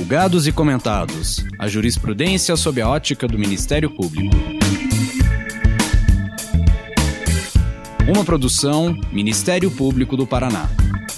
Julgados e comentados. A jurisprudência sob a ótica do Ministério Público. Uma produção Ministério Público do Paraná.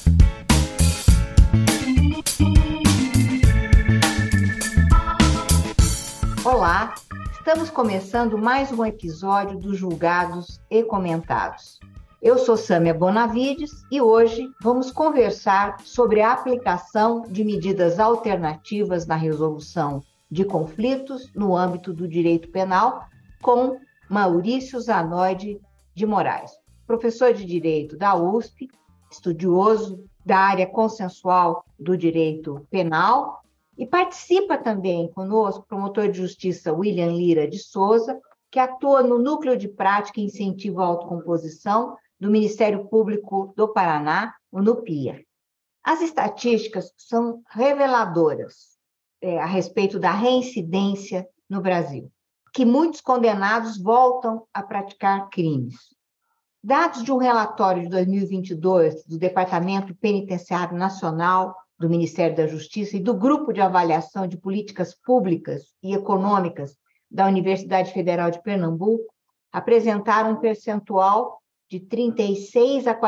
Olá, estamos começando mais um episódio dos Julgados e Comentados. Eu sou Sâmia Bonavides e hoje vamos conversar sobre a aplicação de medidas alternativas na resolução de conflitos no âmbito do direito penal com Maurício Zanoide de Moraes, professor de Direito da USP, estudioso da área consensual do direito penal e participa também conosco o promotor de justiça William Lira de Souza, que atua no Núcleo de Prática e Incentivo à Autocomposição do Ministério Público do Paraná, o NUPIA. As estatísticas são reveladoras a respeito da reincidência no Brasil, que muitos condenados voltam a praticar crimes. Dados de um relatório de 2022 do Departamento Penitenciário Nacional do Ministério da Justiça e do Grupo de Avaliação de Políticas Públicas e Econômicas da Universidade Federal de Pernambuco apresentaram um percentual de 36% a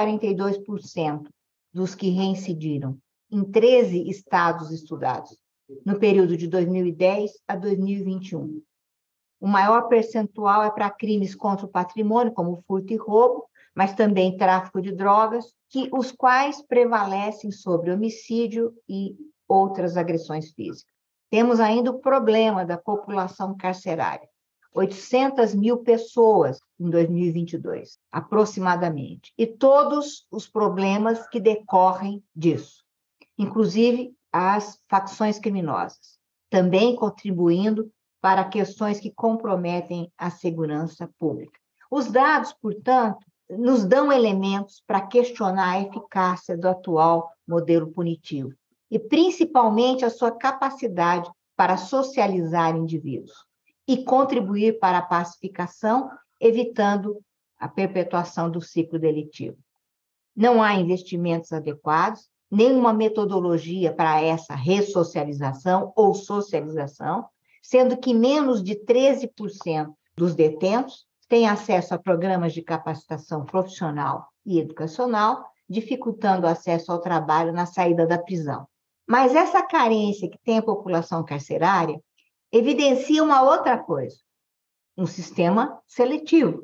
42% dos que reincidiram em 13 estados estudados, no período de 2010 a 2021. O maior percentual é para crimes contra o patrimônio, como furto e roubo, mas também tráfico de drogas, os quais prevalecem sobre homicídio e outras agressões físicas. Temos ainda o problema da população carcerária. 800 mil pessoas em 2022, aproximadamente. E todos os problemas que decorrem disso, inclusive as facções criminosas, também contribuindo para questões que comprometem a segurança pública. Os dados, portanto, nos dão elementos para questionar a eficácia do atual modelo punitivo e, principalmente, a sua capacidade para socializar indivíduos e contribuir para a pacificação, evitando a perpetuação do ciclo delitivo. Não há investimentos adequados, nenhuma metodologia para essa ressocialização ou socialização, sendo que menos de 13% dos detentos têm acesso a programas de capacitação profissional e educacional, dificultando o acesso ao trabalho na saída da prisão. Mas essa carência que tem a população carcerária evidencia uma outra coisa, um sistema seletivo.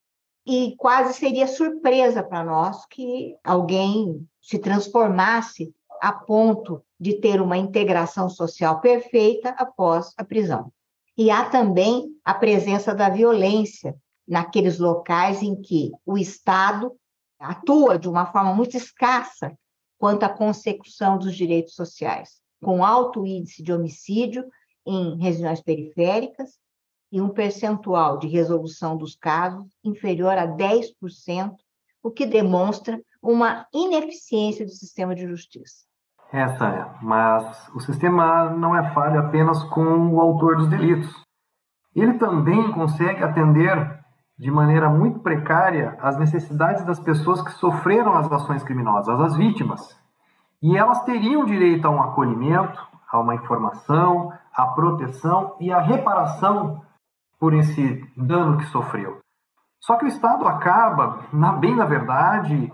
E quase seria surpresa para nós que alguém se transformasse a ponto de ter uma integração social perfeita após a prisão. E há também a presença da violência naqueles locais em que o Estado atua de uma forma muito escassa quanto à consecução dos direitos sociais, com alto índice de homicídio em regiões periféricas e um percentual de resolução dos casos inferior a 10%, o que demonstra uma ineficiência do sistema de justiça. Essa é, mas o sistema não é falho apenas com o autor dos delitos. Ele também consegue atender de maneira muito precária as necessidades das pessoas que sofreram as ações criminosas, as vítimas. E elas teriam direito a um acolhimento, a uma informação, a proteção e a reparação por esse dano que sofreu. Só que o Estado acaba, bem na verdade,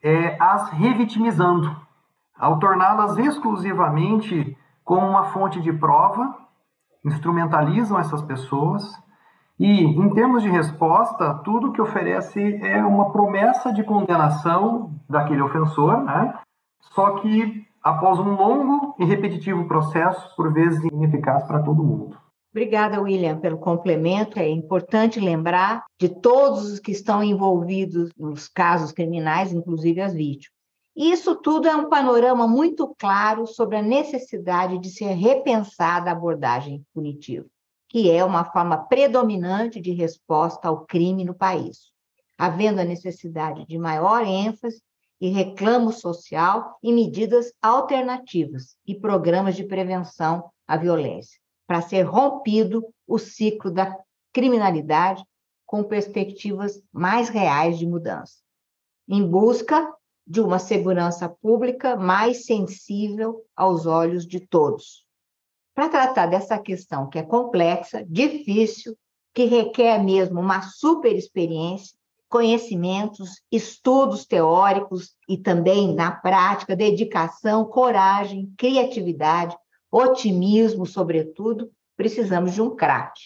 as revitimizando, ao torná-las exclusivamente como uma fonte de prova, instrumentalizam essas pessoas e, em termos de resposta, tudo que oferece é uma promessa de condenação daquele ofensor, né? Só que após um longo e repetitivo processo, por vezes ineficaz para todo mundo. Obrigada, William, pelo complemento. É importante lembrar de todos os que estão envolvidos nos casos criminais, inclusive as vítimas. Isso tudo é um panorama muito claro sobre a necessidade de ser repensada a abordagem punitiva, que é uma forma predominante de resposta ao crime no país, havendo a necessidade de maior ênfase e reclamo social e medidas alternativas e programas de prevenção à violência, para ser rompido o ciclo da criminalidade com perspectivas mais reais de mudança, em busca de uma segurança pública mais sensível aos olhos de todos. para tratar dessa questão que é complexa, difícil, que requer mesmo uma super experiência, conhecimentos, estudos teóricos e também na prática, dedicação, coragem, criatividade, otimismo, sobretudo, precisamos de um craque,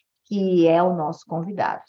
que é o nosso convidado.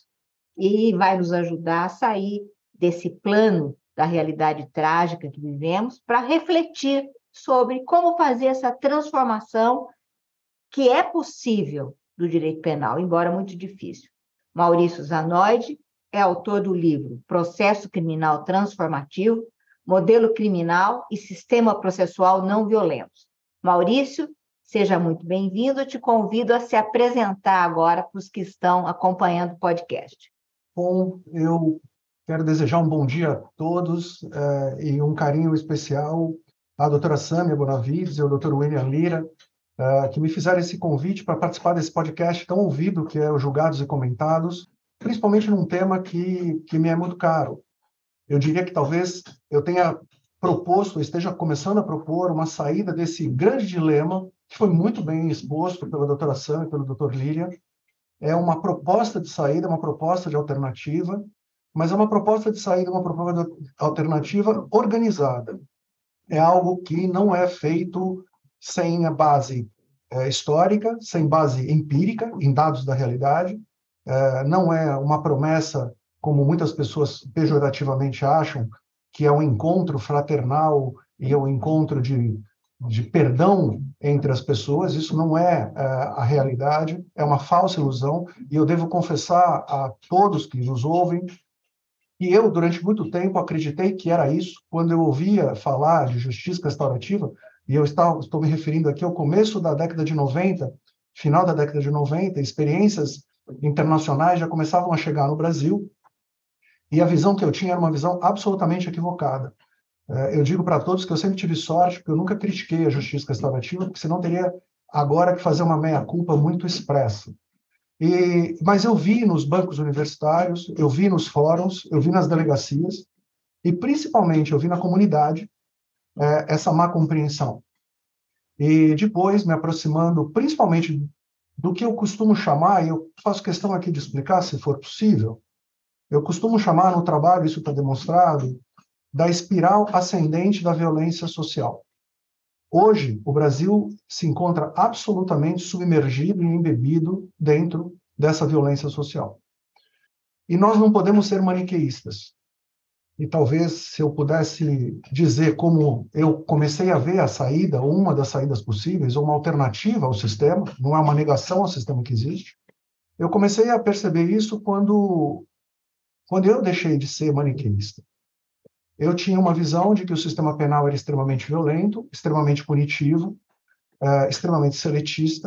E vai nos ajudar a sair desse plano da realidade trágica que vivemos para refletir sobre como fazer essa transformação que é possível do direito penal, embora muito difícil. Maurício Zanoide é autor do livro Processo Criminal Transformativo, Modelo Criminal e Sistema Processual Não Violentos. Maurício, seja muito bem-vindo. Eu te convido a se apresentar agora para os que estão acompanhando o podcast. Bom, eu quero desejar um bom dia a todos e um carinho especial à doutora Sâmia Bonavides e ao doutor William Lira, que me fizeram esse convite para participar desse podcast tão ouvido, que é o Julgados e Comentados, principalmente num tema que me é muito caro. Eu diria que talvez eu tenha proposto, esteja começando a propor uma saída desse grande dilema, que foi muito bem exposto pela doutora Sâmia e pelo doutor Lira. É uma proposta de saída, uma proposta de alternativa, mas é uma proposta de saída, uma proposta de alternativa organizada. É algo que não é feito sem a base histórica, sem base empírica, em dados da realidade. Não é uma promessa, como muitas pessoas pejorativamente acham, que é um encontro fraternal e é um encontro de perdão entre as pessoas. Isso não é a realidade, é uma falsa ilusão, e eu devo confessar a todos que nos ouvem que eu, durante muito tempo, acreditei que era isso. Quando eu ouvia falar de justiça restaurativa, e eu estou me referindo aqui ao começo da década de 90, final da década de 90, experiências internacionais já começavam a chegar no Brasil, e a visão que eu tinha era uma visão absolutamente equivocada. Eu digo para todos que eu sempre tive sorte, porque eu nunca critiquei a justiça restaurativa, porque senão teria agora que fazer uma meia-culpa muito expressa. Mas eu vi nos bancos universitários, eu vi nos fóruns, eu vi nas delegacias, e principalmente eu vi na comunidade essa má compreensão. E depois, me aproximando principalmente do que eu costumo chamar, e eu faço questão aqui de explicar, se for possível, eu costumo chamar no trabalho, isso está demonstrado, da espiral ascendente da violência social. Hoje, o Brasil se encontra absolutamente submergido e embebido dentro dessa violência social. E nós não podemos ser maniqueístas. E talvez, se eu pudesse dizer como eu comecei a ver a saída, ou uma das saídas possíveis, ou uma alternativa ao sistema, não é uma negação ao sistema que existe, eu comecei a perceber isso quando eu deixei de ser maniqueísta. Eu tinha uma visão de que o sistema penal era extremamente violento, extremamente punitivo, extremamente seletista,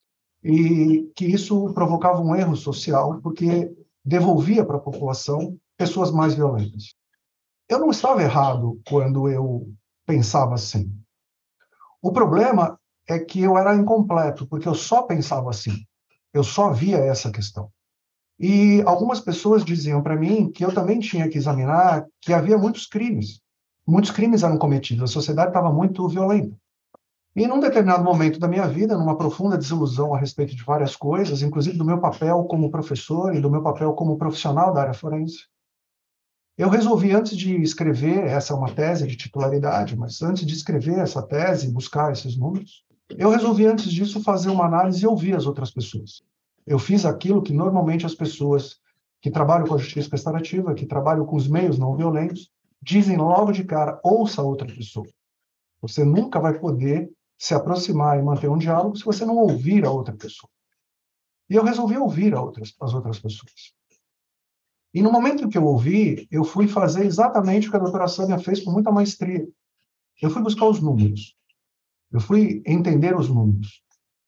e que isso provocava um erro social, porque devolvia para a população pessoas mais violentas. Eu não estava errado quando eu pensava assim. O problema é que eu era incompleto, porque eu só pensava assim. Eu só via essa questão. E algumas pessoas diziam para mim que eu também tinha que examinar que havia muitos crimes. Muitos crimes eram cometidos, a sociedade estava muito violenta. E num determinado momento da minha vida, numa profunda desilusão a respeito de várias coisas, inclusive do meu papel como professor e do meu papel como profissional da área forense, eu resolvi, antes de escrever, essa é uma tese de titularidade, mas antes de escrever essa tese e buscar esses números, eu resolvi, antes disso, fazer uma análise e ouvir as outras pessoas. Eu fiz aquilo que normalmente as pessoas que trabalham com a justiça restaurativa, que trabalham com os meios não violentos, dizem logo de cara: ouça a outra pessoa. Você nunca vai poder se aproximar e manter um diálogo se você não ouvir a outra pessoa. E eu resolvi ouvir as outras pessoas. E no momento em que eu ouvi, eu fui fazer exatamente o que a doutora Sâmia fez com muita maestria. Eu fui buscar os números. Eu fui entender os números.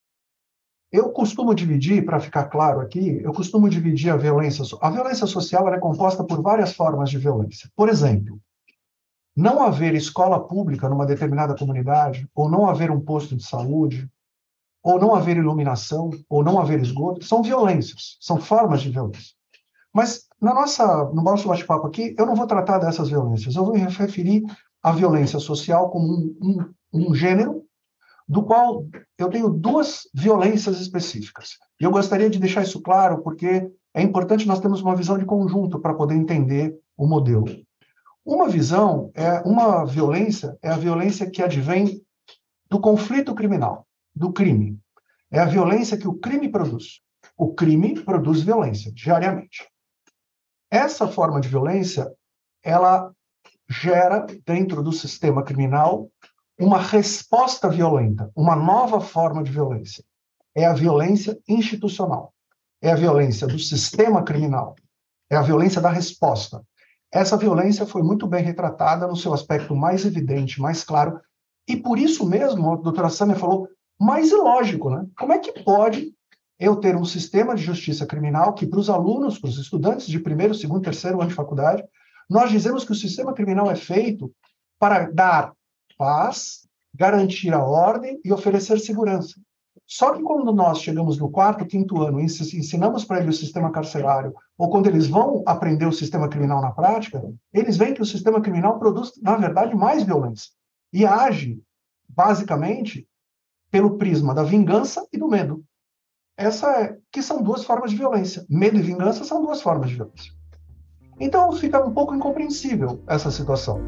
Eu costumo dividir, para ficar claro aqui, eu costumo dividir a violência. A violência social ela é composta por várias formas de violência. Por exemplo, não haver escola pública numa determinada comunidade, ou não haver um posto de saúde, ou não haver iluminação, ou não haver esgoto, são violências, são formas de violência. Mas no nosso bate-papo aqui, eu não vou tratar dessas violências, eu vou me referir à violência social como um gênero, do qual eu tenho duas violências específicas. E eu gostaria de deixar isso claro, porque é importante nós termos uma visão de conjunto para poder entender o modelo. Uma violência é a violência que advém do conflito criminal, do crime. É a violência que o crime produz. O crime produz violência, diariamente. Essa forma de violência, ela gera, dentro do sistema criminal, uma resposta violenta, uma nova forma de violência. É a violência institucional. É a violência do sistema criminal. É a violência da resposta. Essa violência foi muito bem retratada no seu aspecto mais evidente, mais claro, e por isso mesmo, a doutora Sâmia falou, mais ilógico, né? Como é que pode eu ter um sistema de justiça criminal que, para os alunos, para os estudantes de primeiro, segundo, terceiro ano de faculdade, nós dizemos que o sistema criminal é feito para dar paz, garantir a ordem e oferecer segurança. Só que quando nós chegamos no quarto, quinto ano e ensinamos para eles o sistema carcerário, ou quando eles vão aprender o sistema criminal na prática, eles veem que o sistema criminal produz, na verdade, mais violência. E age, basicamente, pelo prisma da vingança e do medo. Que são duas formas de violência. Medo e vingança são duas formas de violência. Então, fica um pouco incompreensível essa situação.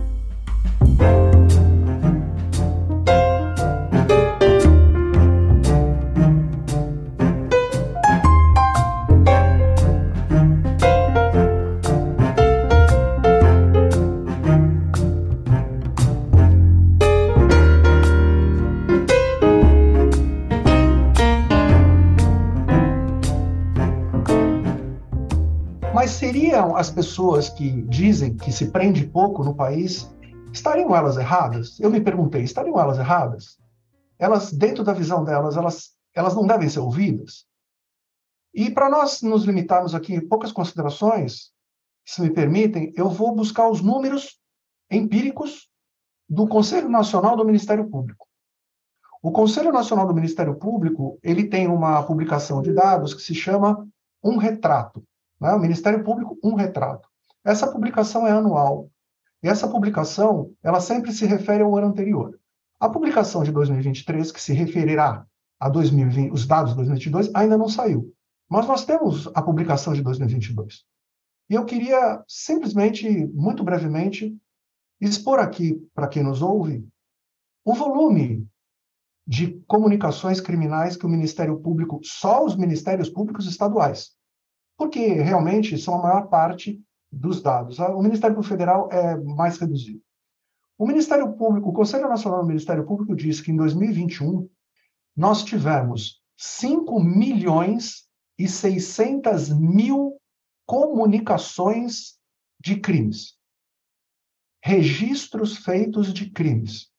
Mas seriam as pessoas que dizem que se prende pouco no país, estariam elas erradas? Eu me perguntei, estariam elas erradas? Elas, dentro da visão delas, elas não devem ser ouvidas? E para nós nos limitarmos aqui em poucas considerações, se me permitem, eu vou buscar os números empíricos do Conselho Nacional do Ministério Público. O Conselho Nacional do Ministério Público, ele tem uma publicação de dados que se chama Um Retrato. Né? O Ministério Público, Um Retrato. Essa publicação é anual. E essa publicação, ela sempre se refere ao ano anterior. A publicação de 2023, que se referirá a 2020, os dados de 2022, ainda não saiu. Mas nós temos a publicação de 2022. E eu queria simplesmente, muito brevemente, expor aqui, para quem nos ouve, o volume de comunicações criminais que o Ministério Público, só os Ministérios Públicos estaduais, porque realmente são a maior parte dos dados. O Ministério Público Federal é mais reduzido. O Ministério Público, o Conselho Nacional do Ministério Público diz que em 2021 nós tivemos 5.600.000 comunicações de crimes. Registros feitos de crimes.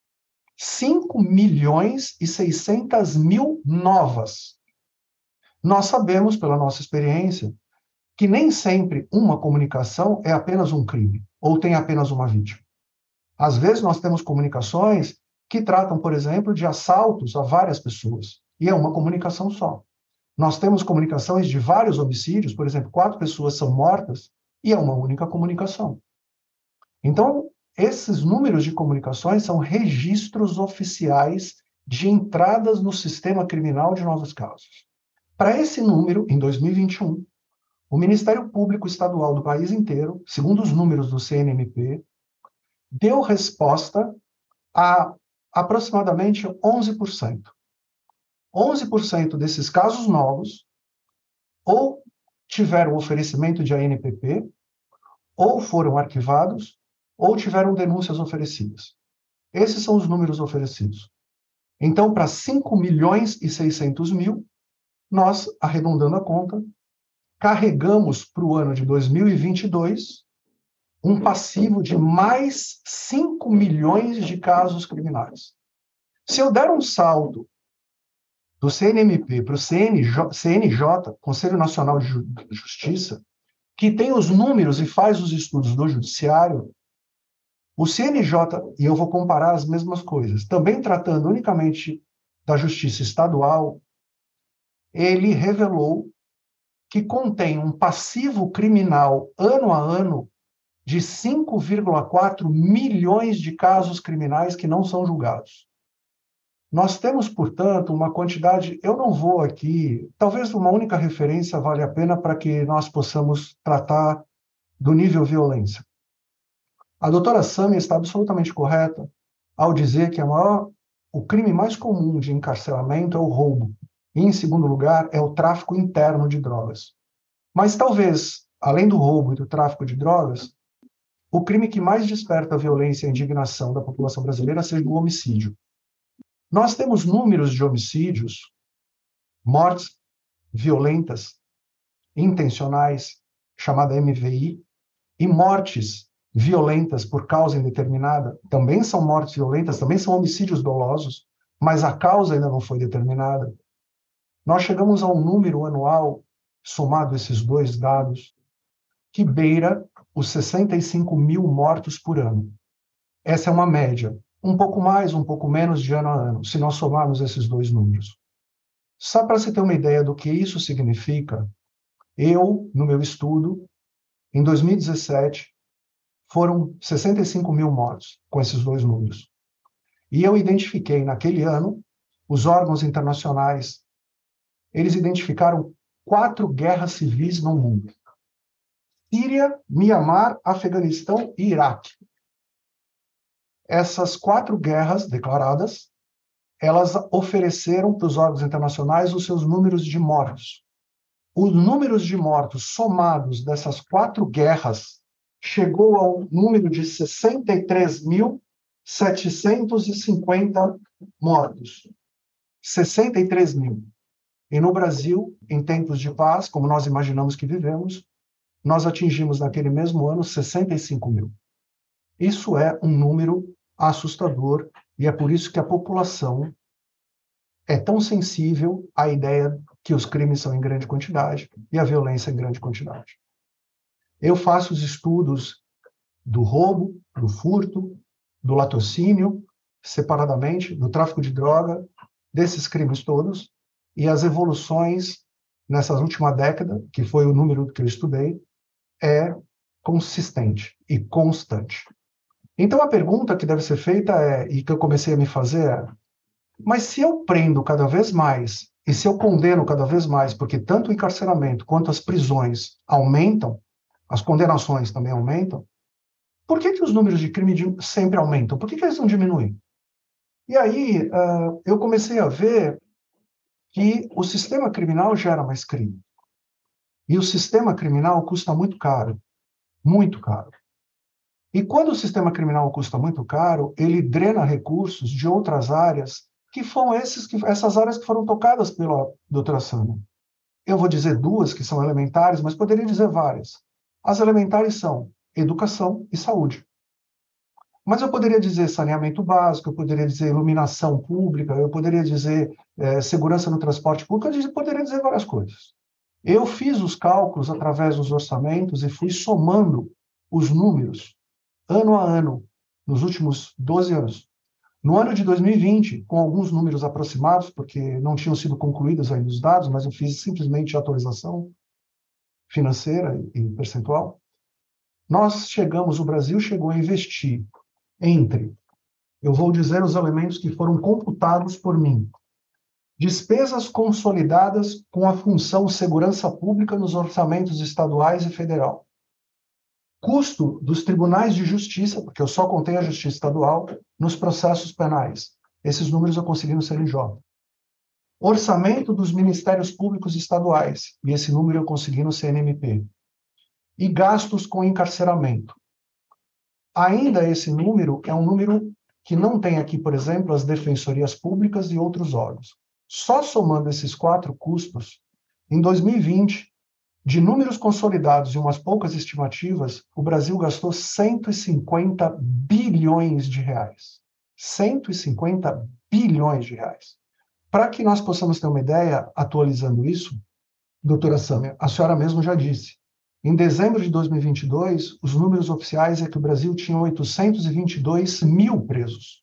5.600.000 novas. Nós sabemos, pela nossa experiência, que nem sempre uma comunicação é apenas um crime, ou tem apenas uma vítima. Às vezes nós temos comunicações que tratam, por exemplo, de assaltos a várias pessoas, e é uma comunicação só. Nós temos comunicações de vários homicídios, por exemplo, 4 pessoas são mortas, e é uma única comunicação. Então, esses números de comunicações são registros oficiais de entradas no sistema criminal de novos casos. Para esse número, em 2021, o Ministério Público Estadual do país inteiro, segundo os números do CNMP, deu resposta a aproximadamente 11%. 11% desses casos novos ou tiveram oferecimento de ANPP, ou foram arquivados, ou tiveram denúncias oferecidas. Esses são os números oferecidos. Então, para 5.600.000, nós, arredondando a conta, carregamos para o ano de 2022 um passivo de mais 5 milhões de casos criminais. Se eu der um salto do CNMP para o CNJ, Conselho Nacional de Justiça, que tem os números e faz os estudos do Judiciário, o CNJ, e eu vou comparar as mesmas coisas, também tratando unicamente da Justiça Estadual, ele revelou que contém um passivo criminal ano a ano de 5,4 milhões de casos criminais que não são julgados. Nós temos, portanto, uma quantidade, eu não vou aqui, talvez uma única referência vale a pena para que nós possamos tratar do nível violência. A doutora Sâmia está absolutamente correta ao dizer que o crime mais comum de encarceramento é o roubo. E, em segundo lugar, é o tráfico interno de drogas. Mas talvez, além do roubo e do tráfico de drogas, o crime que mais desperta a violência e a indignação da população brasileira seja o homicídio. Nós temos números de homicídios, mortes violentas, intencionais, chamada MVI, e mortes violentas por causa indeterminada, também são mortes violentas, também são homicídios dolosos, mas a causa ainda não foi determinada. Nós chegamos a um número anual, somado esses dois dados, que beira os 65 mil mortos por ano. Essa é uma média, um pouco mais, um pouco menos de ano a ano, se nós somarmos esses dois números. Só para se ter uma ideia do que isso significa, eu, no meu estudo, em 2017, foram 65 mil mortos com esses dois números. E eu identifiquei, naquele ano, os órgãos internacionais, eles identificaram 4 guerras civis no mundo. Síria, Mianmar, Afeganistão e Iraque. Essas 4 guerras declaradas, elas ofereceram para os órgãos internacionais os seus números de mortos. Os números de mortos somados dessas 4 guerras chegou ao número de 63.750 mortos. 63 mil. E no Brasil, em tempos de paz, como nós imaginamos que vivemos, nós atingimos naquele mesmo ano 65 mil. Isso é um número assustador e é por isso que a população é tão sensível à ideia que os crimes são em grande quantidade e a violência em grande quantidade. Eu faço os estudos do roubo, do furto, do latrocínio, separadamente, do tráfico de droga, desses crimes todos, e as evoluções nessa última década, que foi o número que eu estudei, é consistente e constante. Então, a pergunta que deve ser feita e que eu comecei a me fazer é: mas se eu prendo cada vez mais, e se eu condeno cada vez mais, porque tanto o encarceramento quanto as prisões aumentam, as condenações também aumentam, por que os números de crime sempre aumentam? Por que eles não diminuem? E aí, eu comecei a ver que o sistema criminal gera mais crime. E o sistema criminal custa muito caro. Muito caro. E quando o sistema criminal custa muito caro, ele drena recursos de outras áreas, que foram essas áreas que foram tocadas pela doutora Sâmia. Eu vou dizer 2 que são elementares, mas poderia dizer várias. As elementares são educação e saúde. Mas eu poderia dizer saneamento básico, eu poderia dizer iluminação pública, eu poderia dizer segurança no transporte público, eu poderia dizer várias coisas. Eu fiz os cálculos através dos orçamentos e fui somando os números, ano a ano, nos últimos 12 anos. No ano de 2020, com alguns números aproximados, porque não tinham sido concluídos ainda os dados, mas eu fiz simplesmente a atualização financeira e percentual, o Brasil chegou a investir eu vou dizer os elementos que foram computados por mim: despesas consolidadas com a função segurança pública nos orçamentos estaduais e federal, custo dos tribunais de justiça, porque eu só contei a justiça estadual, nos processos penais. Esses números eu consegui no CNJ. Orçamento dos ministérios públicos estaduais, e esse número eu consegui no CNMP. E gastos com encarceramento. Ainda esse número é um número que não tem aqui, por exemplo, as defensorias públicas e outros órgãos. Só somando esses 4 custos, em 2020, de números consolidados e umas poucas estimativas, o Brasil gastou 150 bilhões de reais. 150 bilhões de reais. Para que nós possamos ter uma ideia, atualizando isso, doutora Sâmia, a senhora mesmo já disse, em dezembro de 2022, os números oficiais é que o Brasil tinha 822 mil presos.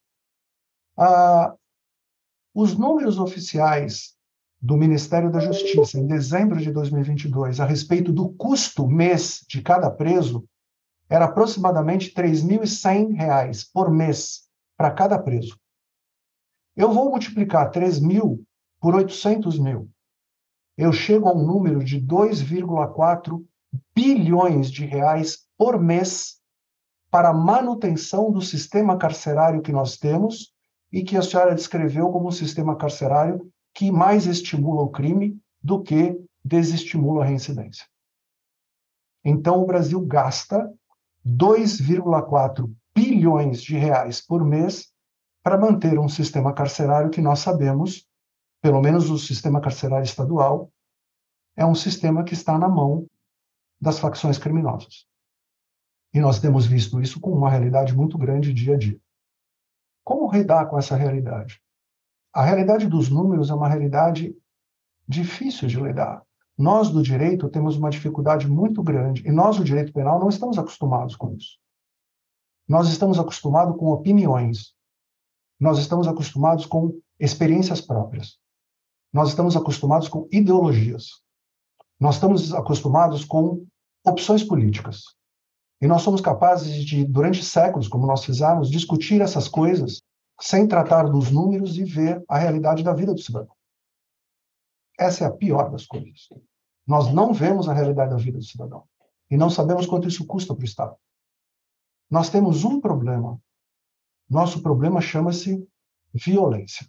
Os números oficiais do Ministério da Justiça, em dezembro de 2022, a respeito do custo mês de cada preso, era aproximadamente R$ 3.100 por mês para cada preso. Eu vou multiplicar 3 mil por 800 mil. Eu chego a um número de 2,4 bilhões de reais por mês para a manutenção do sistema carcerário que nós temos e que a senhora descreveu como um sistema carcerário que mais estimula o crime do que desestimula a reincidência. Então, o Brasil gasta 2,4 bilhões de reais por mês para manter um sistema carcerário que nós sabemos, pelo menos o sistema carcerário estadual, é um sistema que está na mão das facções criminosas. E nós temos visto isso com uma realidade muito grande dia a dia. Como lidar com essa realidade? A realidade dos números é uma realidade difícil de lidar. Nós, do direito, temos uma dificuldade muito grande, e nós, do direito penal, não estamos acostumados com isso. Nós estamos acostumados com opiniões. Nós estamos acostumados com experiências próprias. Nós estamos acostumados com ideologias. Nós estamos acostumados com opções políticas. E nós somos capazes de, durante séculos, como nós fizemos, discutir essas coisas sem tratar dos números e ver a realidade da vida do cidadão. Essa é a pior das coisas. Nós não vemos a realidade da vida do cidadão. E não sabemos quanto isso custa para o Estado. Nós temos um problema. Nosso problema chama-se violência.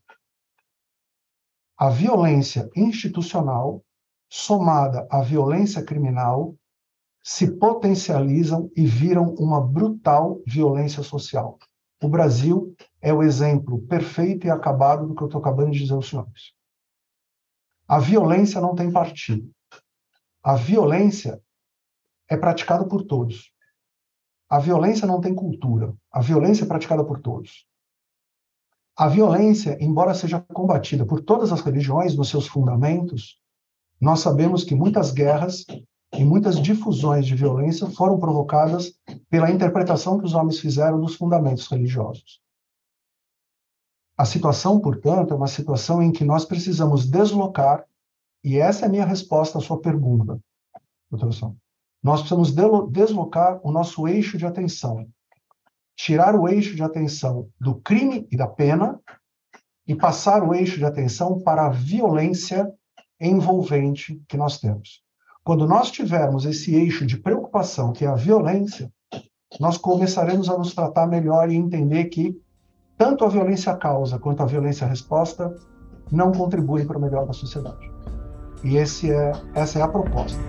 A violência institucional, somada à violência criminal, se potencializam e viram uma brutal violência social. O Brasil é o exemplo perfeito e acabado do que eu estou acabando de dizer aos senhores. A violência não tem partido. A violência é praticada por todos. A violência não tem cultura. A violência é praticada por todos. A violência, embora seja combatida por todas as religiões nos seus fundamentos, nós sabemos que muitas guerras e muitas difusões de violência foram provocadas pela interpretação que os homens fizeram dos fundamentos religiosos. A situação, portanto, é uma situação em que nós precisamos deslocar, e essa é a minha resposta à sua pergunta, doutora Sônia. Nós precisamos deslocar o nosso eixo de atenção, tirar o eixo de atenção do crime e da pena e passar o eixo de atenção para a violência envolvente que nós temos. Quando nós tivermos esse eixo de preocupação, que é a violência, nós começaremos a nos tratar melhor e entender que tanto a violência causa quanto a violência resposta não contribuem para o melhor da sociedade. E essa é a proposta.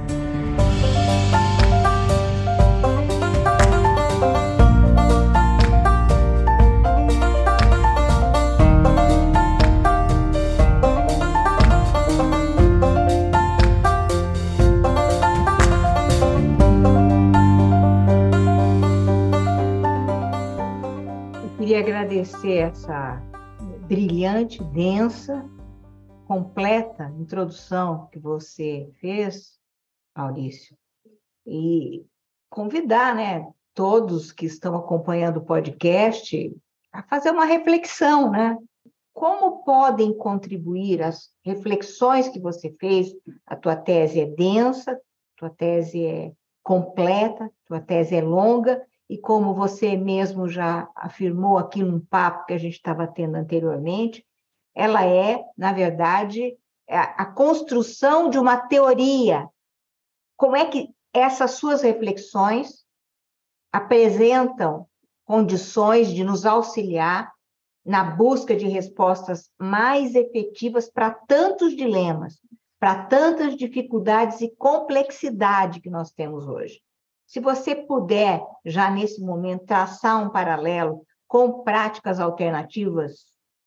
Queria agradecer essa brilhante, densa, completa introdução que você fez, Maurício, e convidar, né, todos que estão acompanhando o podcast a fazer uma reflexão, né? Como podem contribuir as reflexões que você fez? A tua tese é densa, a tua tese é completa, a tua tese é longa, e como você mesmo já afirmou aqui num papo que a gente estava tendo anteriormente, ela é, na verdade, a construção de uma teoria. Como é que essas suas reflexões apresentam condições de nos auxiliar na busca de respostas mais efetivas para tantos dilemas, para tantas dificuldades e complexidade que nós temos hoje? Se você puder, já nesse momento, traçar um paralelo com práticas alternativas,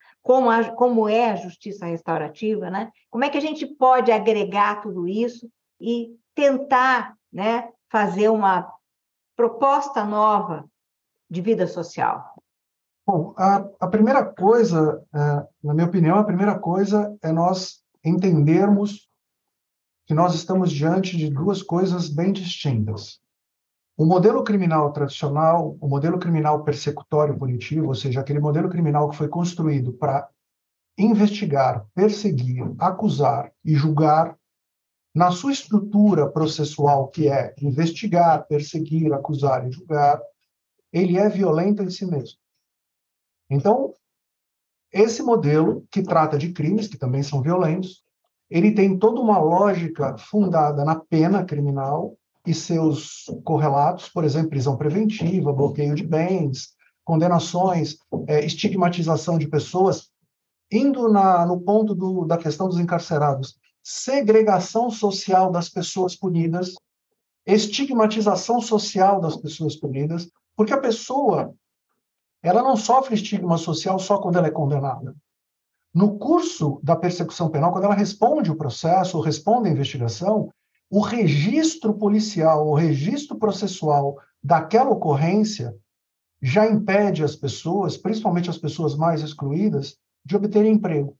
como é a justiça restaurativa, né? Como é que a gente pode agregar tudo isso e tentar, né, fazer uma proposta nova de vida social? Bom, a primeira coisa, na minha opinião, a primeira coisa é nós entendermos que nós estamos diante de duas coisas bem distintas. O modelo criminal tradicional, o modelo criminal persecutório punitivo, ou seja, aquele modelo criminal que foi construído para investigar, perseguir, acusar e julgar, na sua estrutura processual, que é investigar, perseguir, acusar e julgar, ele é violento em si mesmo. Então, Esse modelo, que trata de crimes, que também são violentos, ele tem toda uma lógica fundada na pena criminal e seus correlatos, por exemplo, prisão preventiva, bloqueio de bens, condenações, estigmatização de pessoas, indo no ponto da questão dos encarcerados, segregação social das pessoas punidas, estigmatização social das pessoas punidas, porque a pessoa ela não sofre estigma social só quando ela é condenada. No curso da persecução penal, quando ela responde o processo, ou responde a investigação, o registro policial, o registro processual daquela ocorrência já impede as pessoas, principalmente as pessoas mais excluídas, de obterem emprego.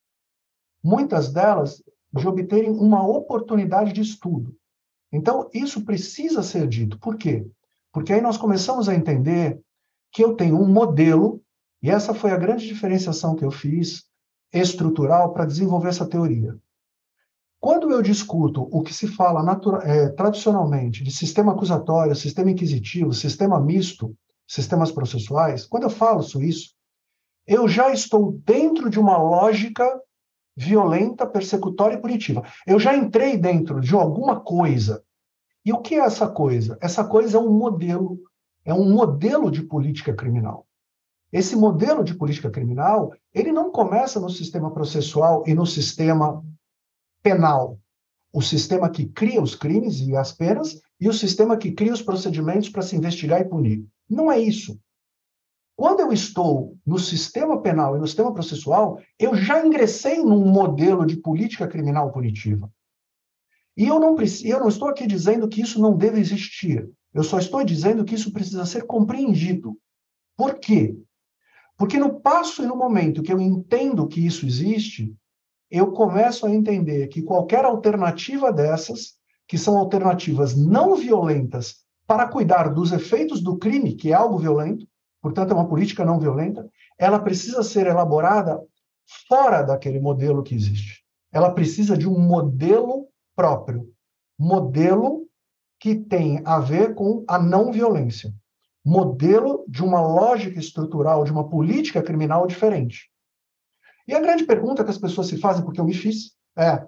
Muitas delas de obterem uma oportunidade de estudo. Então, isso precisa ser dito. Por quê? Porque aí nós começamos a entender que eu tenho um modelo, e essa foi a grande diferenciação que eu fiz, estrutural, para desenvolver essa teoria. Quando eu discuto o que se fala tradicionalmente de sistema acusatório, sistema inquisitivo, sistema misto, sistemas processuais, quando eu falo isso, eu já estou dentro de uma lógica violenta, persecutória e punitiva. Eu já entrei dentro de alguma coisa. E o que é essa coisa? Essa coisa é um modelo de política criminal. Esse modelo de política criminal, ele não começa no sistema processual e no sistema penal. O sistema que cria os crimes e as penas e o sistema que cria os procedimentos para se investigar e punir. Não é isso. Quando eu estou no sistema penal e no sistema processual, eu já ingressei num modelo de política criminal punitiva. E eu não estou aqui dizendo que isso não deve existir. Eu só estou dizendo que isso precisa ser compreendido. Por quê? Porque no passo e no momento que eu entendo que isso existe, eu começo a entender que qualquer alternativa dessas, que são alternativas não violentas para cuidar dos efeitos do crime, que é algo violento, portanto é uma política não violenta, ela precisa ser elaborada fora daquele modelo que existe. Ela precisa de um modelo próprio, modelo que tem a ver com a não violência, modelo de uma lógica estrutural, de uma política criminal diferente. E a grande pergunta que as pessoas se fazem, porque eu me fiz, é: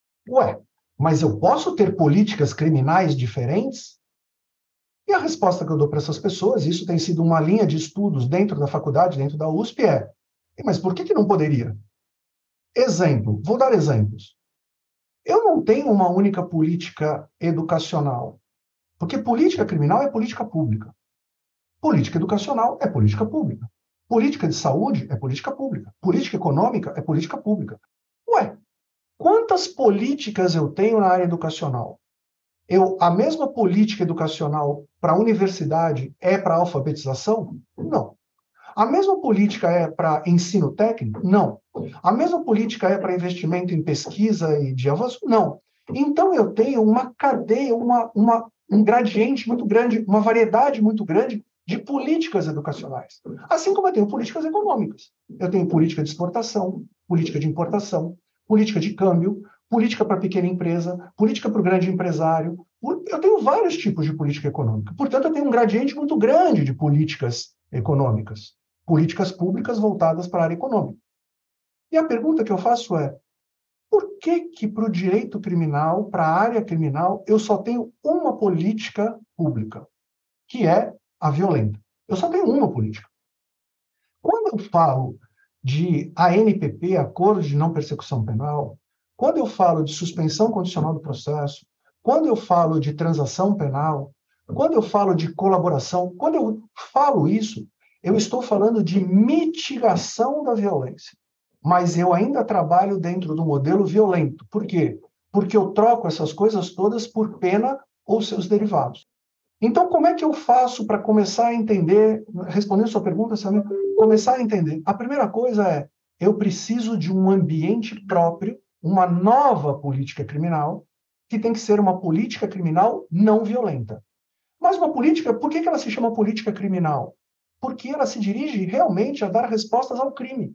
mas eu posso ter políticas criminais diferentes? E a resposta que eu dou para essas pessoas, isso tem sido uma linha de estudos dentro da faculdade, dentro da USP, mas por que não poderia? Exemplo, vou dar exemplos. Eu não tenho uma única política educacional, porque política criminal é política pública. Política educacional é política pública. Política de saúde é política pública. Política econômica é política pública. Quantas políticas eu tenho na área educacional? A mesma política educacional para a universidade é para alfabetização? Não. A mesma política é para ensino técnico? Não. A mesma política é para investimento em pesquisa e de avanço? Não. Então, eu tenho uma cadeia, um gradiente muito grande, uma variedade muito grande de políticas educacionais. Assim como eu tenho políticas econômicas. Eu tenho política de exportação, política de importação, política de câmbio, política para pequena empresa, política para o grande empresário. Eu tenho vários tipos de política econômica. Portanto, eu tenho um gradiente muito grande de políticas econômicas, políticas públicas voltadas para a área econômica. E a pergunta que eu faço é: por que para o direito criminal, para a área criminal, eu só tenho uma política pública, que é a violenta? Eu só tenho uma política. Quando eu falo de ANPP, Acordo de Não Persecução Penal, quando eu falo de suspensão condicional do processo, quando eu falo de transação penal, quando eu falo de colaboração, quando eu falo isso, eu estou falando de mitigação da violência. Mas eu ainda trabalho dentro do modelo violento. Por quê? Porque eu troco essas coisas todas por pena ou seus derivados. Então, como é que eu faço para começar a entender, respondendo a sua pergunta, Samir, começar a entender? A primeira coisa é: eu preciso de um ambiente próprio, uma nova política criminal, que tem que ser uma política criminal não violenta. Mas uma política, por que ela se chama política criminal? Porque ela se dirige realmente a dar respostas ao crime.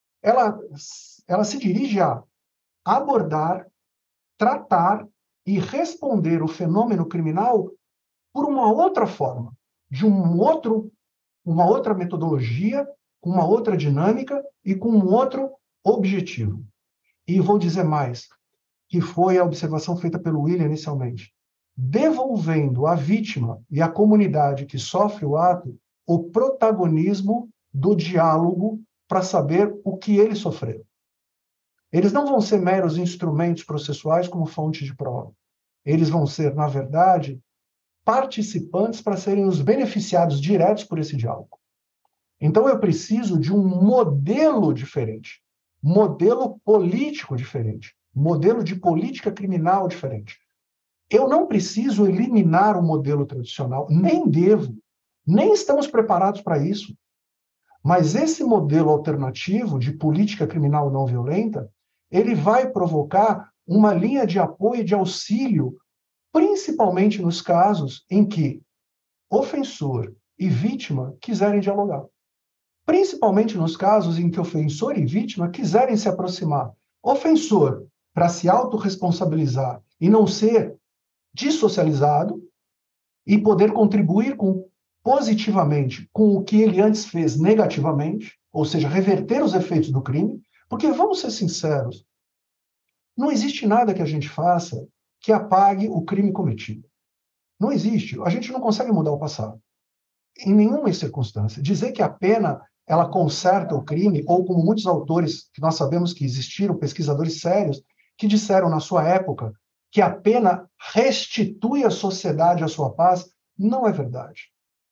Ela se dirige a abordar, tratar e responder o fenômeno criminal por uma outra forma, de uma outra metodologia com uma outra dinâmica e com um outro objetivo. E vou dizer mais, que foi a observação feita pelo William inicialmente, devolvendo à vítima e à comunidade que sofre o ato o protagonismo do diálogo para saber o que ele sofreu. Eles não vão ser meros instrumentos processuais como fonte de prova. Eles vão ser, na verdade, participantes para serem os beneficiados diretos por esse diálogo. Então, eu preciso de um modelo diferente, modelo político diferente, modelo de política criminal diferente. Eu não preciso eliminar o modelo tradicional, nem devo, nem estamos preparados para isso. Mas esse modelo alternativo de política criminal não violenta, ele vai provocar uma linha de apoio e de auxílio, principalmente nos casos em que ofensor e vítima quiserem dialogar. Principalmente nos casos em que ofensor e vítima quiserem se aproximar. Ofensor, para se autorresponsabilizar e não ser dissocializado, e poder contribuir positivamente com o que ele antes fez negativamente, ou seja, reverter os efeitos do crime, porque, vamos ser sinceros, não existe nada que a gente faça que apague o crime cometido. Não existe. A gente não consegue mudar o passado. Em nenhuma circunstância. Dizer que a pena ela conserta o crime, ou como muitos autores que nós sabemos que existiram, pesquisadores sérios, que disseram na sua época que a pena restitui à sociedade a sua paz, não é verdade.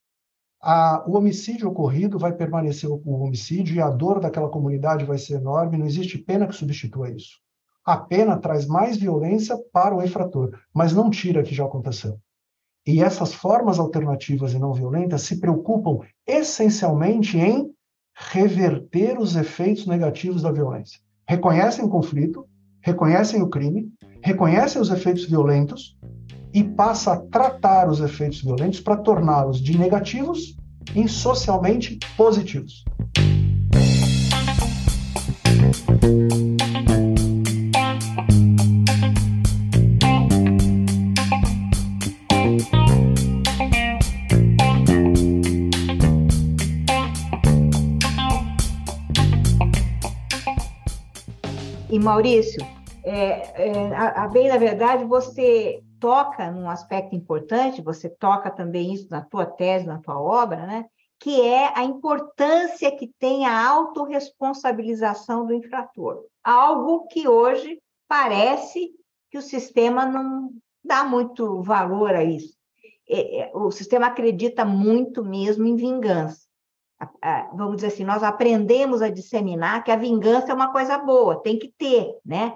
O homicídio ocorrido vai permanecer o homicídio e a dor daquela comunidade vai ser enorme, não existe pena que substitua isso. A pena traz mais violência para o infrator, mas não tira que já aconteceu. E essas formas alternativas e não violentas se preocupam essencialmente em reverter os efeitos negativos da violência. Reconhecem o conflito, reconhecem o crime, reconhecem os efeitos violentos e passa a tratar os efeitos violentos para torná-los de negativos em socialmente positivos. E, Maurício, bem na verdade, você toca num aspecto importante, você toca também isso na tua tese, na tua obra, né? Que é a importância que tem a autorresponsabilização do infrator. Algo que hoje parece que o sistema não dá muito valor a isso. O sistema acredita muito mesmo em vingança. Vamos dizer assim, nós aprendemos a disseminar que a vingança é uma coisa boa, tem que ter, né?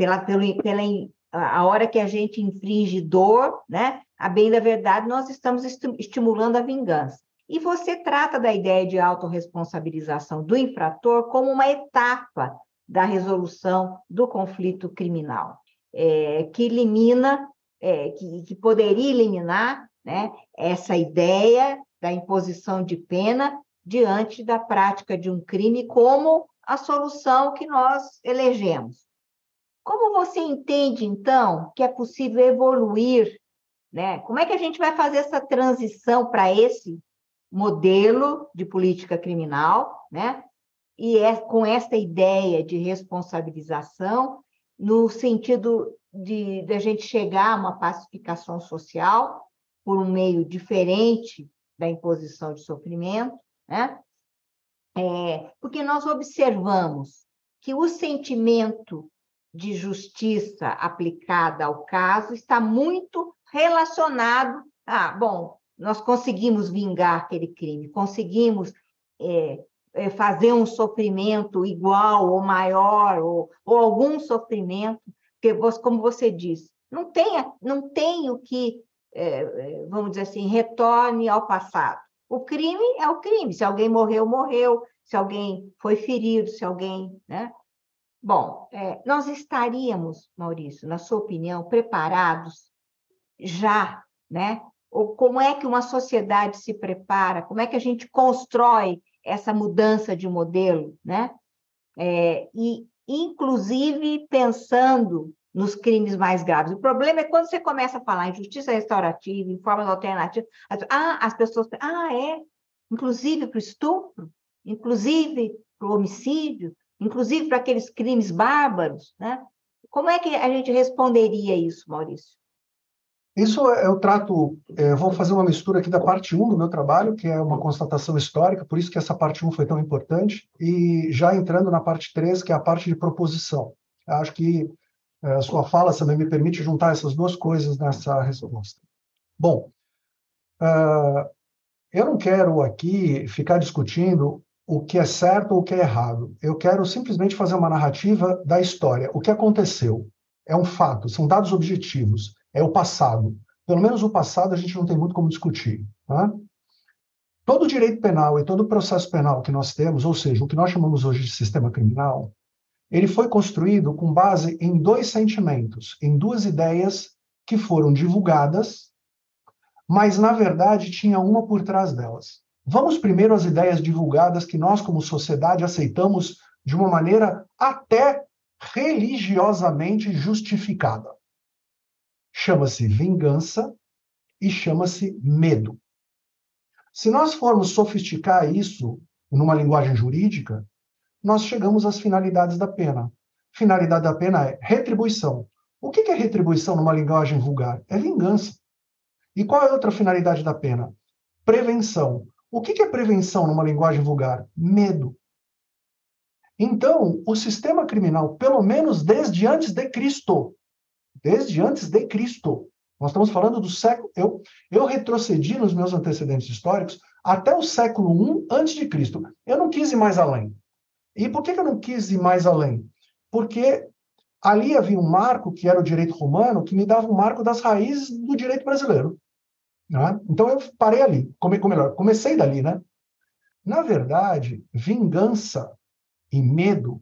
A hora que a gente infringe dor, né? A bem da verdade, nós estamos estimulando a vingança. E você trata da ideia de autorresponsabilização do infrator como uma etapa da resolução do conflito criminal, que elimina, que poderia eliminar, né, essa ideia da imposição de pena diante da prática de um crime como a solução que nós elegemos. Como você entende, então, que é possível evoluir, né? Como é que a gente vai fazer essa transição para esse modelo de política criminal, né? E com essa ideia de responsabilização, no sentido de a gente chegar a uma pacificação social por um meio diferente da imposição de sofrimento, né? Porque nós observamos que o sentimento de justiça aplicada ao caso está muito relacionado bom, nós conseguimos vingar aquele crime, conseguimos fazer um sofrimento igual ou maior, ou algum sofrimento, porque, como você disse, não tem o que, vamos dizer assim, retorne ao passado. O crime é o crime, se alguém morreu, morreu, se alguém foi ferido, se alguém, né? Bom, nós estaríamos, Maurício, na sua opinião, preparados já, né? Ou como é que uma sociedade se prepara? Como é que a gente constrói essa mudança de modelo, né? E, inclusive, pensando nos crimes mais graves. O problema é quando você começa a falar em justiça restaurativa, em formas alternativas, as pessoas inclusive para o estupro, inclusive para o homicídio, inclusive para aqueles crimes bárbaros, né? Como é que a gente responderia isso, Maurício? Isso eu trato, vou fazer uma mistura aqui da parte 1 do meu trabalho, que é uma constatação histórica, por isso que essa parte 1 foi tão importante, e já entrando na parte 3, que é a parte de proposição. Eu acho que a sua fala também me permite juntar essas duas coisas nessa resposta. Bom, eu não quero aqui ficar discutindo o que é certo ou o que é errado. Eu quero simplesmente fazer uma narrativa da história. O que aconteceu é um fato, são dados objetivos. É o passado. Pelo menos o passado a gente não tem muito como discutir. Tá? Todo o direito penal e todo o processo penal que nós temos, ou seja, o que nós chamamos hoje de sistema criminal, ele foi construído com base em dois sentimentos, em duas ideias que foram divulgadas, mas, na verdade, tinha uma por trás delas. Vamos primeiro às ideias divulgadas que nós, como sociedade, aceitamos de uma maneira até religiosamente justificada. Chama-se vingança e chama-se medo. Se nós formos sofisticar isso numa linguagem jurídica, nós chegamos às finalidades da pena. Finalidade da pena é retribuição. O que é retribuição numa linguagem vulgar? É vingança. E qual é a outra finalidade da pena? Prevenção. O que é prevenção numa linguagem vulgar? Medo. Então, o sistema criminal, pelo menos desde antes de Cristo, nós estamos falando do século... Eu retrocedi nos meus antecedentes históricos até o século I a.C. Eu não quis ir mais além. E por que eu não quis ir mais além? Porque ali havia um marco, que era o direito romano, que me dava um marco das raízes do direito brasileiro. Né? Então eu parei ali, comecei dali, né? Na verdade, vingança e medo,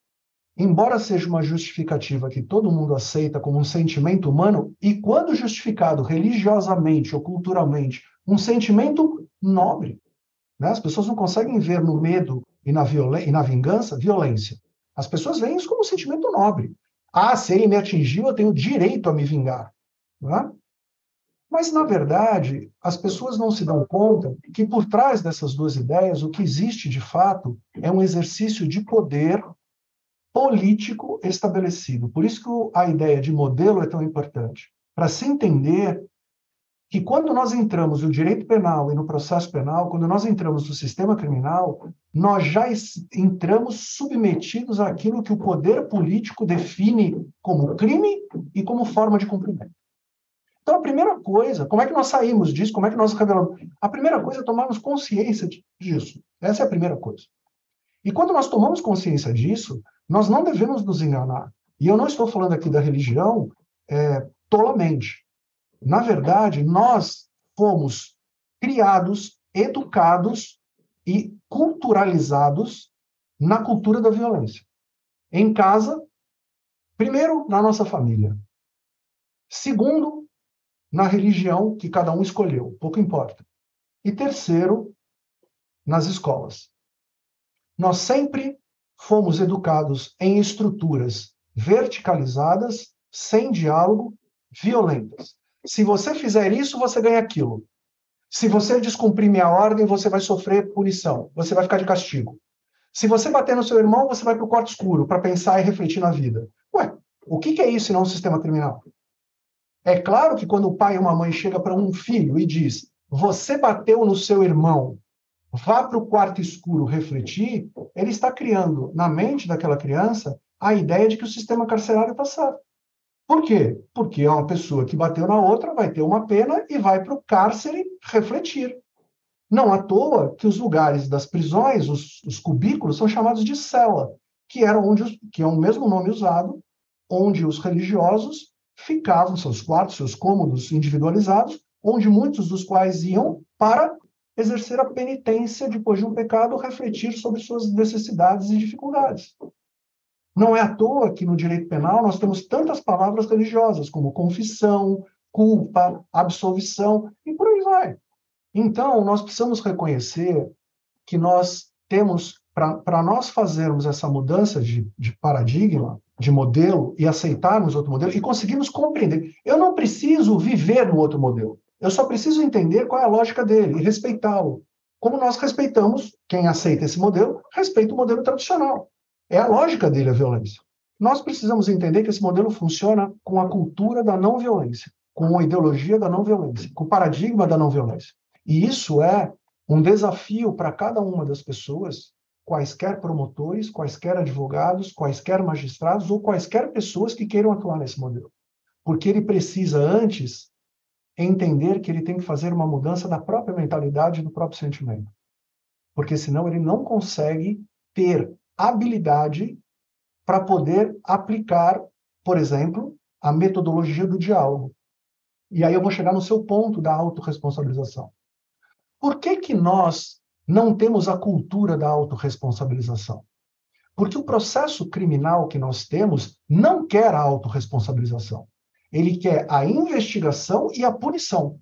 embora seja uma justificativa que todo mundo aceita como um sentimento humano, e quando justificado religiosamente ou culturalmente, um sentimento nobre. Né? As pessoas não conseguem ver no medo e na vingança, violência. As pessoas veem isso como um sentimento nobre. Ah, se ele me atingiu, eu tenho direito a me vingar. Né? Mas, na verdade, as pessoas não se dão conta que por trás dessas duas ideias, o que existe de fato é um exercício de poder político estabelecido. Por isso que a ideia de modelo é tão importante. Para se entender que quando nós entramos no direito penal e no processo penal, quando nós entramos no sistema criminal, nós já entramos submetidos àquilo que o poder político define como crime e como forma de cumprimento. Então, a primeira coisa, como é que nós saímos disso? Como é que nós revelamos? A primeira coisa é tomarmos consciência disso. Essa é a primeira coisa. E quando nós tomamos consciência disso, nós não devemos nos enganar. E eu não estou falando aqui da religião tolamente. Na verdade, nós fomos criados, educados e culturalizados na cultura da violência. Em casa, primeiro, na nossa família. Segundo, na religião que cada um escolheu, pouco importa. E terceiro, nas escolas. Nós sempre fomos educados em estruturas verticalizadas, sem diálogo, violentas. Se você fizer isso, você ganha aquilo. Se você descumprir minha ordem, você vai sofrer punição. Você vai ficar de castigo. Se você bater no seu irmão, você vai para o quarto escuro para pensar e refletir na vida. Ué, o que é isso, senão um sistema criminal? É claro que quando o pai e uma mãe chegam para um filho e diz: você bateu no seu irmão, vá para o quarto escuro refletir, ele está criando na mente daquela criança a ideia de que o sistema carcerário está certo. Por quê? Porque é uma pessoa que bateu na outra, vai ter uma pena e vai para o cárcere refletir. Não à toa que os lugares das prisões, os cubículos, são chamados de cela, que é o mesmo nome usado, onde os religiosos ficavam, seus quartos, seus cômodos individualizados, onde muitos dos quais iam para exercer a penitência depois de um pecado, refletir sobre suas necessidades e dificuldades. Não é à toa que no direito penal nós temos tantas palavras religiosas, como confissão, culpa, absolvição, e por aí vai. Então, nós precisamos reconhecer que nós temos, para nós fazermos essa mudança de paradigma, de modelo, e aceitarmos outro modelo, e conseguirmos compreender. Eu não preciso viver no outro modelo. Eu só preciso entender qual é a lógica dele e respeitá-lo. como nós respeitamos, quem aceita esse modelo, respeita o modelo tradicional. É a lógica dele, a violência. Nós precisamos entender que esse modelo funciona com a cultura da não violência, com a ideologia da não violência, com o paradigma da não violência. E isso é um desafio para cada uma das pessoas, quaisquer promotores, quaisquer advogados, quaisquer magistrados ou quaisquer pessoas que queiram atuar nesse modelo. Porque ele precisa, antes, entender que ele tem que fazer uma mudança da própria mentalidade e do próprio sentimento. Porque senão ele não consegue ter habilidade para poder aplicar, por exemplo, a metodologia do diálogo. E aí eu vou chegar no seu ponto da autorresponsabilização. Por que nós não temos a cultura da autorresponsabilização? Porque o processo criminal que nós temos não quer a autorresponsabilização. Ele quer a investigação e a punição.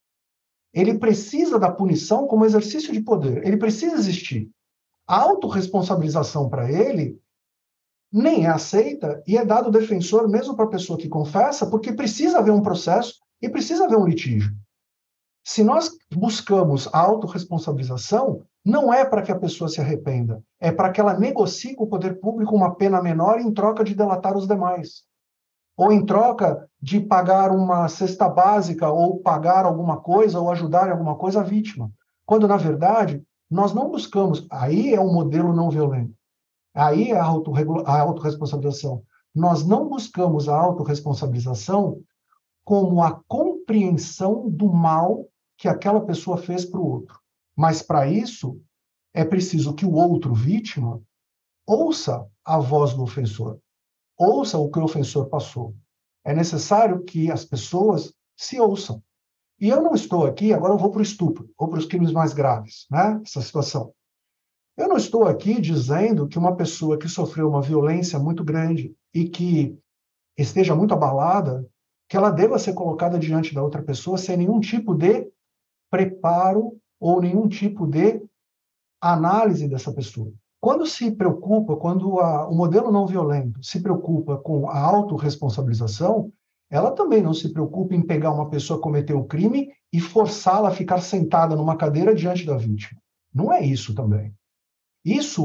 Ele precisa da punição como exercício de poder. Ele precisa existir. A autorresponsabilização para ele nem é aceita e é dado defensor mesmo para a pessoa que confessa, porque precisa haver um processo e precisa haver um litígio. Se nós buscamos a autorresponsabilização, não é para que a pessoa se arrependa, é para que ela negocie com o poder público uma pena menor em troca de delatar os demais. Ou em troca de pagar uma cesta básica, ou pagar alguma coisa, ou ajudar em alguma coisa a vítima. Quando, na verdade, nós não buscamos, aí é um modelo não violento, aí é a autorresponsabilização. Nós não buscamos a autorresponsabilização como a compreensão do mal que aquela pessoa fez para o outro. Mas, para isso, é preciso que o outro, vítima, ouça a voz do ofensor, ouça o que o ofensor passou. É necessário que as pessoas se ouçam. E eu não estou aqui, agora eu vou para o estupro, ou para os crimes mais graves, né? Essa situação. Eu não estou aqui dizendo que uma pessoa que sofreu uma violência muito grande e que esteja muito abalada, que ela deva ser colocada diante da outra pessoa sem nenhum tipo de preparo ou nenhum tipo de análise dessa pessoa. Quando se preocupa, quando o modelo não violento se preocupa com a autorresponsabilização, ela também não se preocupa em pegar uma pessoa que cometeu o crime e forçá-la a ficar sentada numa cadeira diante da vítima. Não é isso também. Isso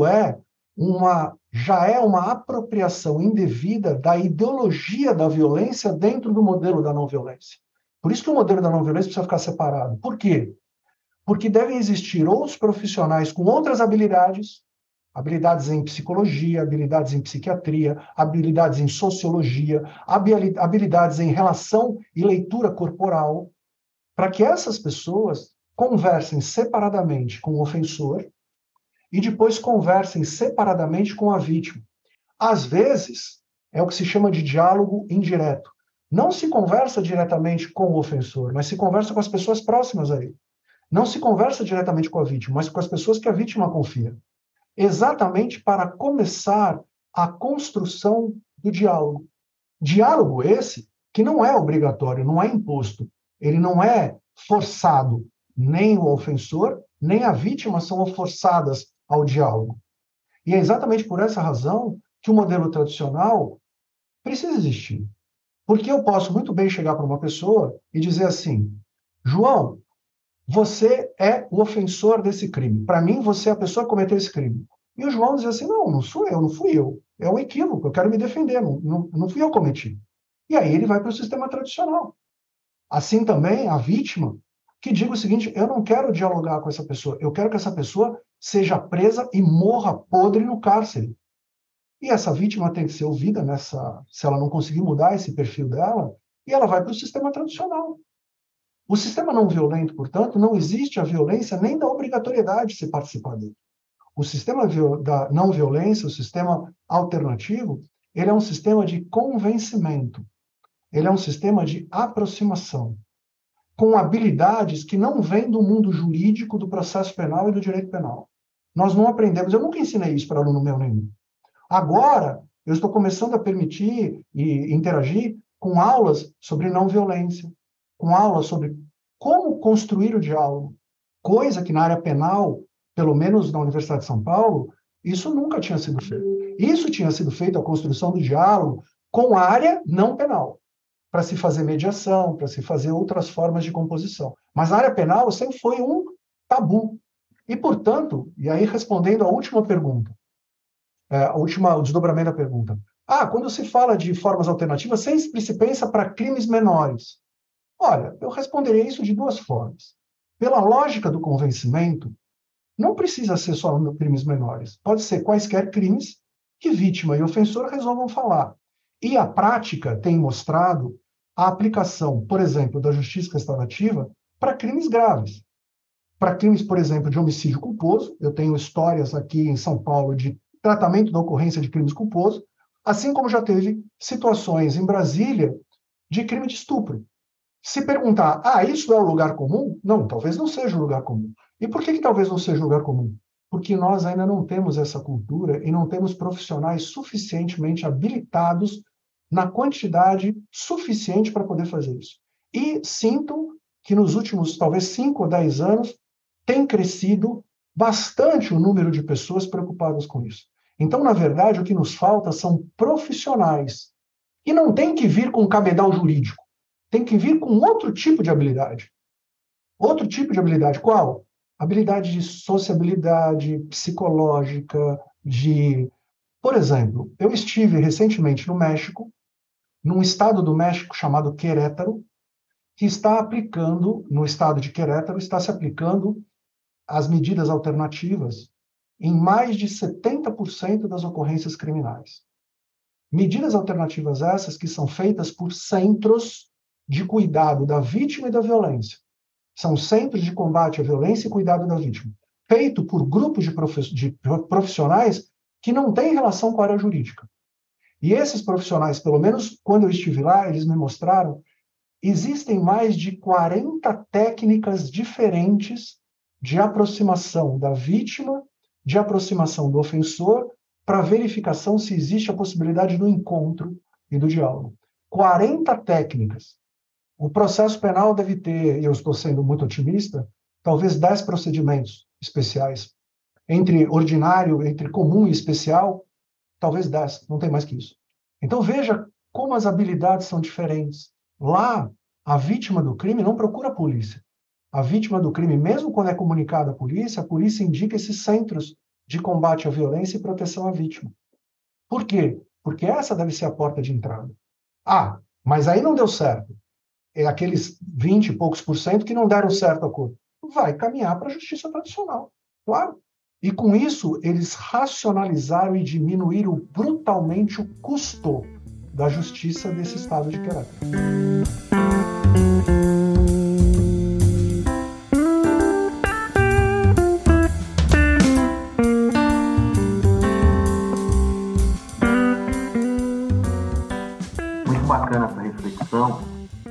já é uma apropriação indevida da ideologia da violência dentro do modelo da não violência. Por isso que o modelo da não violência precisa ficar separado. Por quê? Porque devem existir outros profissionais com outras habilidades em psicologia, habilidades em psiquiatria, habilidades em sociologia, habilidades em relação e leitura corporal, para que essas pessoas conversem separadamente com o ofensor e depois conversem separadamente com a vítima. Às vezes, é o que se chama de diálogo indireto. Não se conversa diretamente com o ofensor, mas se conversa com as pessoas próximas a ele. Não se conversa diretamente com a vítima, mas com as pessoas que a vítima confia. Exatamente para começar a construção do diálogo. Diálogo esse que não é obrigatório, não é imposto. Ele não é forçado. Nem o ofensor, nem a vítima são forçadas ao diálogo. E é exatamente por essa razão que o modelo tradicional precisa existir. Porque eu posso muito bem chegar para uma pessoa e dizer assim: João, você é o ofensor desse crime. Para mim, você é a pessoa que cometeu esse crime. E o João diz assim: não sou eu, não fui eu. É um equívoco, eu quero me defender, não fui eu que cometi. E aí ele vai para o sistema tradicional. Assim também a vítima, que diga o seguinte: eu não quero dialogar com essa pessoa, eu quero que essa pessoa seja presa e morra podre no cárcere. E essa vítima tem que ser ouvida se ela não conseguir mudar esse perfil dela, e ela vai para o sistema tradicional. O sistema não violento, portanto, não existe a violência nem da obrigatoriedade de se participar dele. O sistema da não violência, o sistema alternativo, ele é um sistema de convencimento. Ele é um sistema de aproximação, com habilidades que não vêm do mundo jurídico, do processo penal e do direito penal. Nós não aprendemos, eu nunca ensinei isso para aluno meu nenhum. Agora, eu estou começando a permitir e interagir com aulas sobre não violência, com aulas sobre como construir o diálogo, coisa que na área penal, pelo menos na Universidade de São Paulo, isso nunca tinha sido feito. Isso tinha sido feito, a construção do diálogo, com a área não penal, para se fazer mediação, para se fazer outras formas de composição. Mas a área penal sempre foi um tabu. E, portanto, e aí respondendo à última pergunta, o desdobramento da pergunta. Quando se fala de formas alternativas, sempre se pensa para crimes menores. Olha, eu responderia isso de duas formas. Pela lógica do convencimento, não precisa ser só crimes menores. Pode ser quaisquer crimes que vítima e ofensor resolvam falar. E a prática tem mostrado a aplicação, por exemplo, da justiça restaurativa para crimes graves. Para crimes, por exemplo, de homicídio culposo, eu tenho histórias aqui em São Paulo de tratamento da ocorrência de crimes culposos, assim como já teve situações em Brasília de crime de estupro. Se perguntar, isso é o lugar comum? Não, talvez não seja o lugar comum. E por que talvez não seja o lugar comum? Porque nós ainda não temos essa cultura e não temos profissionais suficientemente habilitados na quantidade suficiente para poder fazer isso. E sinto que nos últimos, talvez, 5 ou 10 anos, tem crescido bastante o número de pessoas preocupadas com isso. Então, na verdade, o que nos falta são profissionais. E não tem que vir com cabedal jurídico. Tem que vir com outro tipo de habilidade. Outro tipo de habilidade. Qual? Habilidade de sociabilidade, psicológica, Por exemplo, eu estive recentemente no México, num estado do México chamado Querétaro, que está aplicando, no estado de Querétaro, está se aplicando as medidas alternativas em mais de 70% das ocorrências criminais. Medidas alternativas essas que são feitas por centros de cuidado da vítima e da violência. São centros de combate à violência e cuidado da vítima, feito por grupos de profissionais que não têm relação com a área jurídica. E esses profissionais, pelo menos quando eu estive lá, eles me mostraram, existem mais de 40 técnicas diferentes de aproximação da vítima, de aproximação do ofensor, para verificação se existe a possibilidade do encontro e do diálogo. 40 técnicas. O processo penal deve ter, e eu estou sendo muito otimista, talvez 10 procedimentos especiais. Entre ordinário, entre comum e especial, talvez 10, não tem mais que isso. Então veja como as habilidades são diferentes. Lá, a vítima do crime não procura a polícia. A vítima do crime, mesmo quando é comunicada à polícia, a polícia indica esses centros de combate à violência e proteção à vítima. Por quê? Porque essa deve ser a porta de entrada. Mas aí não deu certo. É aqueles 20 e poucos por cento que não deram certo a coisa. Vai caminhar para a justiça tradicional, claro. E com isso, eles racionalizaram e diminuíram brutalmente o custo da justiça desse estado de Querétaro. Muito bacana essa reflexão.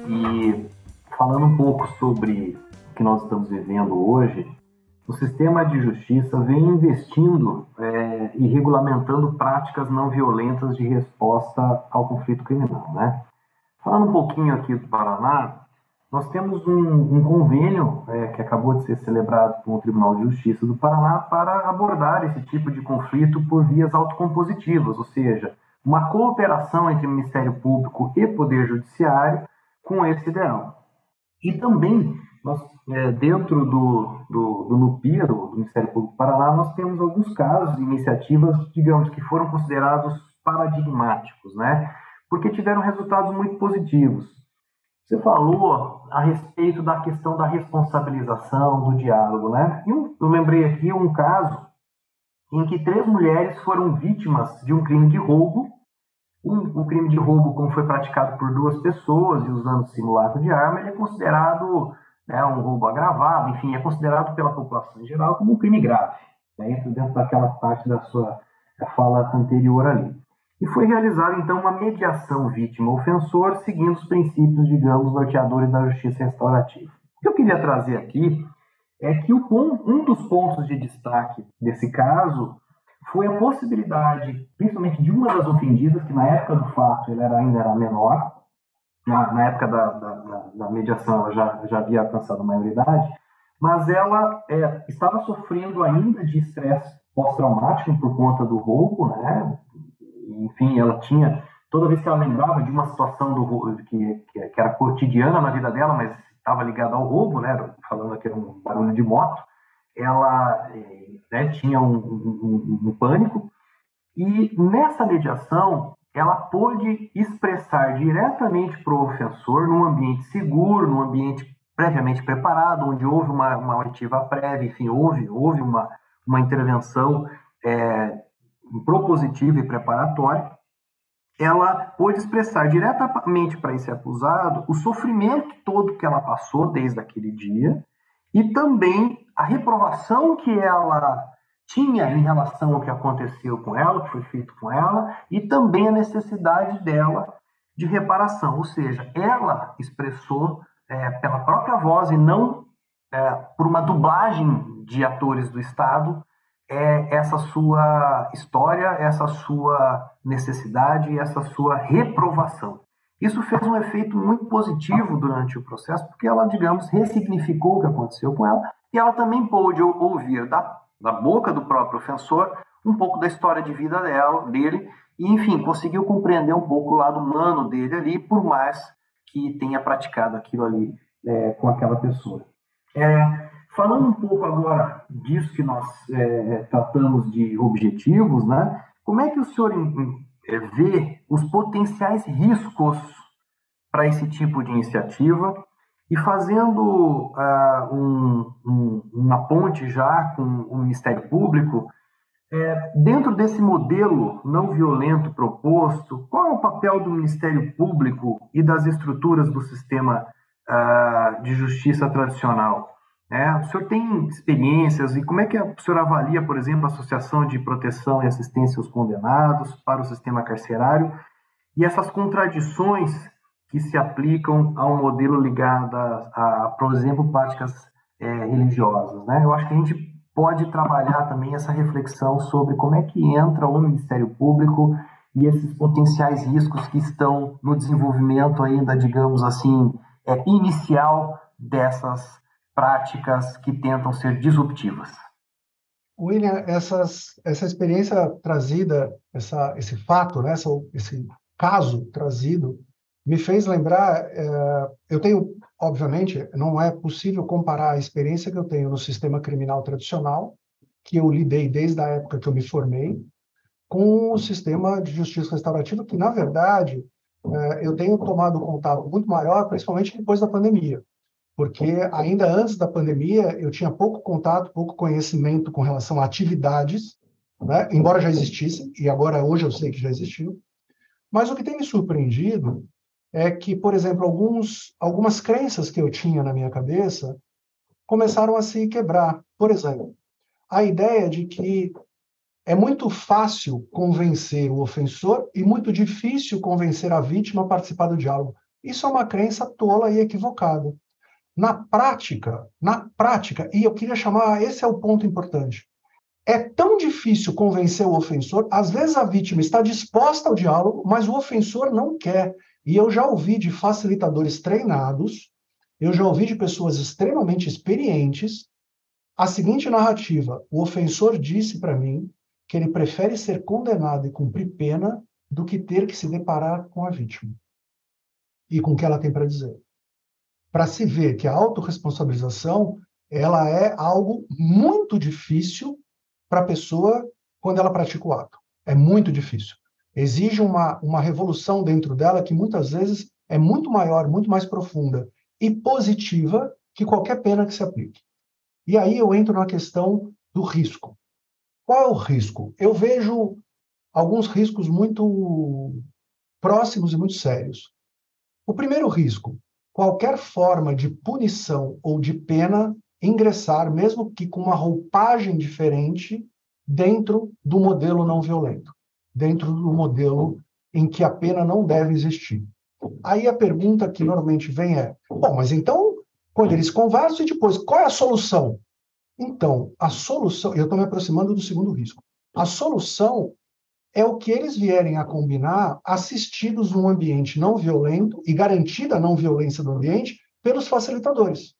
E falando um pouco sobre o que nós estamos vivendo hoje, o sistema de justiça vem investindo e regulamentando práticas não violentas de resposta ao conflito criminal, né? Falando um pouquinho aqui do Paraná, nós temos um convênio que acabou de ser celebrado com o Tribunal de Justiça do Paraná para abordar esse tipo de conflito por vias autocompositivas, ou seja, uma cooperação entre o Ministério Público e Poder Judiciário com esse ideal. E também, nós, dentro do NUPIA, do Ministério Público do Paraná, nós temos alguns casos e iniciativas, digamos, que foram considerados paradigmáticos, né? Porque tiveram resultados muito positivos. Você falou a respeito da questão da responsabilização, do diálogo, né? Eu lembrei aqui um caso em que 3 mulheres foram vítimas de um crime de roubo. Um crime de roubo, como foi praticado por 2 pessoas e usando simulacro de arma, ele é considerado um roubo agravado, enfim, é considerado pela população em geral como um crime grave, dentro daquela parte da sua fala anterior ali. E foi realizada, então, uma mediação vítima-ofensor, seguindo os princípios, digamos, norteadores da justiça restaurativa. O que eu queria trazer aqui é que um dos pontos de destaque desse caso foi a possibilidade, principalmente de uma das ofendidas, que na época do fato ela ainda era menor, na época da mediação ela já havia alcançado a maioridade, mas ela estava sofrendo ainda de estresse pós-traumático por conta do roubo, né? Enfim, ela tinha, toda vez que ela lembrava de uma situação do roubo, que era cotidiana na vida dela, mas estava ligada ao roubo, né? Falando que era um barulho de moto, ela tinha um pânico, e nessa mediação ela pôde expressar diretamente para o ofensor, num ambiente seguro, num ambiente previamente preparado, onde houve uma oitiva prévia, enfim, houve uma intervenção propositiva e preparatória. Ela pôde expressar diretamente para esse acusado o sofrimento todo que ela passou desde aquele dia e também a reprovação que ela tinha em relação ao que aconteceu com ela, que foi feito com ela, e também a necessidade dela de reparação. Ou seja, ela expressou pela própria voz e não por uma dublagem de atores do Estado essa sua história, essa sua necessidade e essa sua reprovação. Isso fez um efeito muito positivo durante o processo, porque ela, digamos, ressignificou o que aconteceu com ela, e ela também pôde ouvir da boca do próprio ofensor um pouco da história de vida dele, e, enfim, conseguiu compreender um pouco o lado humano dele ali, por mais que tenha praticado aquilo ali com aquela pessoa. Falando um pouco agora disso que nós tratamos de objetivos, né? Como é que o senhor vê os potenciais riscos para esse tipo de iniciativa? E fazendo uma ponte já com o Ministério Público, dentro desse modelo não violento proposto, qual é o papel do Ministério Público e das estruturas do sistema de justiça tradicional? O senhor tem experiências e como é que o senhor avalia, por exemplo, a Associação de Proteção e Assistência aos Condenados para o sistema carcerário e essas contradições que se aplicam a um modelo ligado por exemplo, práticas religiosas, né? Eu acho que a gente pode trabalhar também essa reflexão sobre como é que entra o Ministério Público e esses potenciais riscos que estão no desenvolvimento ainda, digamos assim, inicial dessas práticas que tentam ser disruptivas. William, essa experiência trazida, esse fato, né, esse caso trazido, me fez lembrar, eu tenho, obviamente, não é possível comparar a experiência que eu tenho no sistema criminal tradicional, que eu lidei desde a época que eu me formei, com o sistema de justiça restaurativa, que, na verdade, eu tenho tomado contato muito maior, principalmente depois da pandemia, porque ainda antes da pandemia eu tinha pouco contato, pouco conhecimento com relação a atividades, né, embora já existissem, e agora hoje eu sei que já existiu, mas o que tem me surpreendido é que, por exemplo, algumas crenças que eu tinha na minha cabeça começaram a se quebrar. Por exemplo, a ideia de que é muito fácil convencer o ofensor e muito difícil convencer a vítima a participar do diálogo. Isso é uma crença tola e equivocada. Na prática, e eu queria chamar, esse é o ponto importante, é tão difícil convencer o ofensor, às vezes a vítima está disposta ao diálogo, mas o ofensor não quer. E eu já ouvi de facilitadores treinados, eu já ouvi de pessoas extremamente experientes, a seguinte narrativa: o ofensor disse para mim que ele prefere ser condenado e cumprir pena do que ter que se deparar com a vítima e com o que ela tem para dizer. Para se ver que a autorresponsabilização ela é algo muito difícil para a pessoa quando ela pratica o ato. É muito difícil. Exige uma revolução dentro dela que muitas vezes é muito maior, muito mais profunda e positiva que qualquer pena que se aplique. E aí eu entro na questão do risco. Qual é o risco? Eu vejo alguns riscos muito próximos e muito sérios. O primeiro risco: qualquer forma de punição ou de pena ingressar, mesmo que com uma roupagem diferente, dentro do modelo não violento, dentro do modelo em que a pena não deve existir. Aí a pergunta que normalmente vem é: bom, mas então, quando eles conversam, e depois, qual é a solução? Então, a solução, eu estou me aproximando do segundo risco, a solução é o que eles vierem a combinar assistidos num ambiente não violento e garantida a não violência do ambiente pelos facilitadores.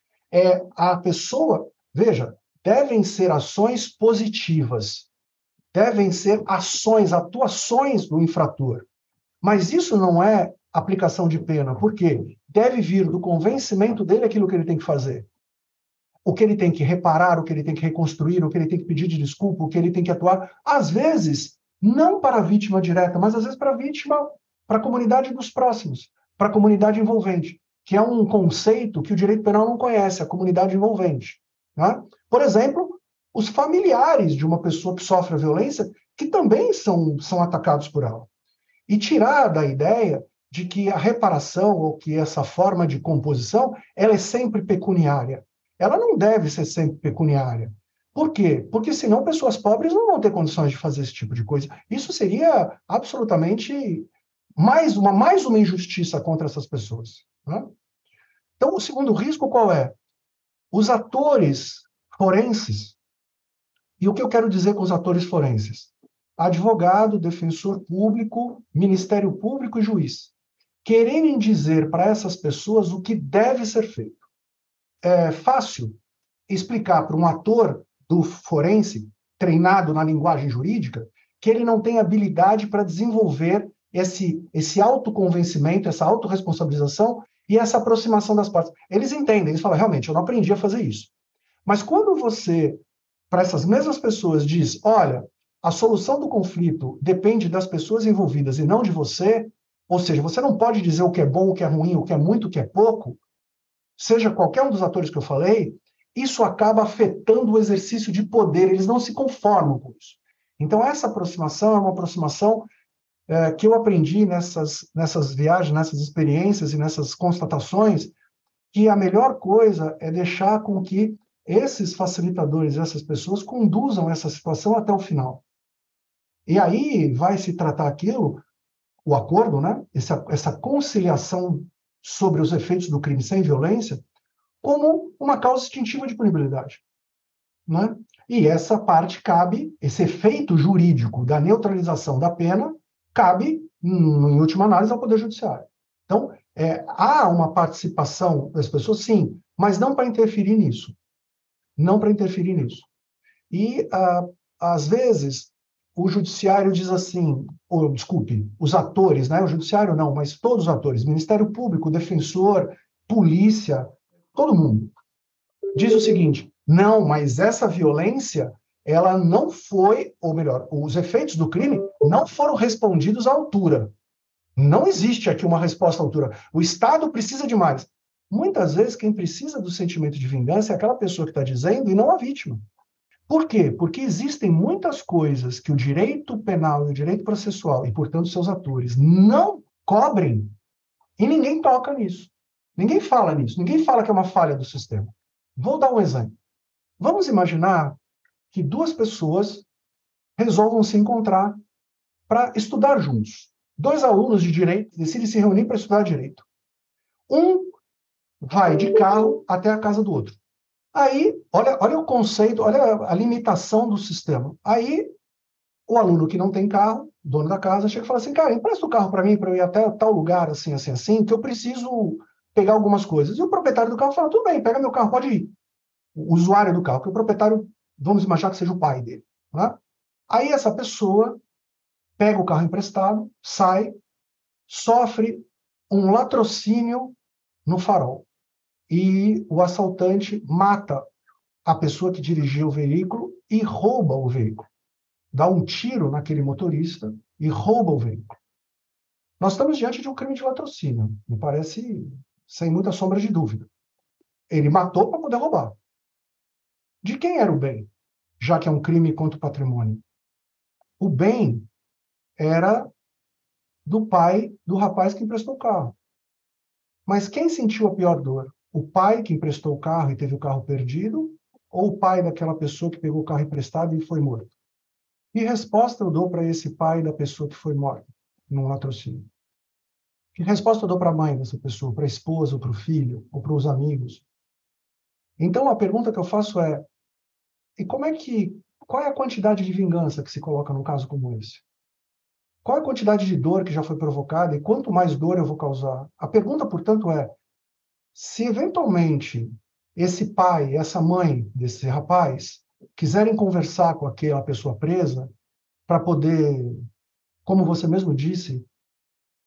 A pessoa, veja, devem ser ações positivas, devem ser ações, atuações do infrator. Mas isso não é aplicação de pena, porque deve vir do convencimento dele aquilo que ele tem que fazer. o que ele tem que reparar, o que ele tem que reconstruir, o que ele tem que pedir de desculpa, o que ele tem que atuar, às vezes, não para a vítima direta, mas às vezes para a vítima, para a comunidade dos próximos, para a comunidade envolvente, que é um conceito que o direito penal não conhece, a comunidade envolvente. Né? Por exemplo, os familiares de uma pessoa que sofre a violência, que também são atacados por ela. E tirar da ideia de que a reparação, ou que essa forma de composição, ela é sempre pecuniária. Ela não deve ser sempre pecuniária. Por quê? Porque senão pessoas pobres não vão ter condições de fazer esse tipo de coisa. Isso seria absolutamente mais uma injustiça contra essas pessoas. Né? Então, o segundo risco qual é? Os atores forenses. E o que eu quero dizer com os atores forenses? Advogado, defensor público, Ministério Público e juiz. Quererem dizer para essas pessoas o que deve ser feito. É fácil explicar para um ator do forense, treinado na linguagem jurídica, que ele não tem habilidade para desenvolver esse autoconvencimento, essa autorresponsabilização e essa aproximação das partes. Eles entendem, eles falam, realmente, eu não aprendi a fazer isso. Mas quando você, para essas mesmas pessoas, diz, olha, a solução do conflito depende das pessoas envolvidas e não de você, ou seja, você não pode dizer o que é bom, o que é ruim, o que é muito, o que é pouco, seja qualquer um dos atores que eu falei, isso acaba afetando o exercício de poder, eles não se conformam com isso. Então, essa aproximação é uma aproximação que eu aprendi nessas viagens, nessas experiências e nessas constatações, que a melhor coisa é deixar com que esses facilitadores, essas pessoas, conduzam essa situação até o final. E aí vai se tratar aquilo, o acordo, né? Essa conciliação sobre os efeitos do crime sem violência, como uma causa extintiva de punibilidade. Né? E essa parte cabe, esse efeito jurídico da neutralização da pena, cabe, em última análise, ao Poder Judiciário. Então, há uma participação das pessoas, sim, mas não para interferir nisso. Não para interferir nisso. E, às vezes, o Judiciário diz assim, desculpe, os atores, né? O Judiciário não, mas todos os atores, Ministério Público, Defensor, Polícia, todo mundo, diz o seguinte, não, mas essa violência, ela não foi, ou melhor, os efeitos do crime não foram respondidos à altura. Não existe aqui uma resposta à altura. O Estado precisa de mais. Muitas vezes, quem precisa do sentimento de vingança é aquela pessoa que está dizendo e não a vítima. Por quê? Porque existem muitas coisas que o direito penal e o direito processual, e, portanto, seus atores, não cobrem e ninguém toca nisso. Ninguém fala nisso. Ninguém fala que é uma falha do sistema. Vou dar um exemplo. Vamos imaginar que duas pessoas resolvam se encontrar para estudar juntos. Dois alunos de direito decidem se reunir para estudar direito. Um vai de carro até a casa do outro. Aí, olha o conceito, olha a limitação do sistema. Aí, o aluno que não tem carro, dono da casa, chega e fala assim, cara, empresta o carro para mim, para eu ir até tal lugar, assim, assim, assim, que eu preciso pegar algumas coisas. E o proprietário do carro fala, tudo bem, pega meu carro, pode ir. O usuário do carro, que o proprietário, vamos imaginar que seja o pai dele. Né? Aí essa pessoa pega o carro emprestado, sai, sofre um latrocínio no farol. E o assaltante mata a pessoa que dirigia o veículo e rouba o veículo. Dá um tiro naquele motorista e rouba o veículo. Nós estamos diante de um crime de latrocínio, me parece sem muita sombra de dúvida. Ele matou para poder roubar. De quem era o bem, já que é um crime contra o patrimônio? O bem era do pai do rapaz que emprestou o carro. Mas quem sentiu a pior dor? O pai que emprestou o carro e teve o carro perdido? Ou o pai daquela pessoa que pegou o carro emprestado e foi morto? Que resposta eu dou para esse pai da pessoa que foi morta num latrocínio? Que resposta eu dou para a mãe dessa pessoa, para a esposa, ou para o filho, ou para os amigos? Então, a pergunta que eu faço é, qual é a quantidade de vingança que se coloca num caso como esse? Qual é a quantidade de dor que já foi provocada e quanto mais dor eu vou causar? A pergunta, portanto, é, se eventualmente esse pai, essa mãe desse rapaz quiserem conversar com aquela pessoa presa para poder, como você mesmo disse,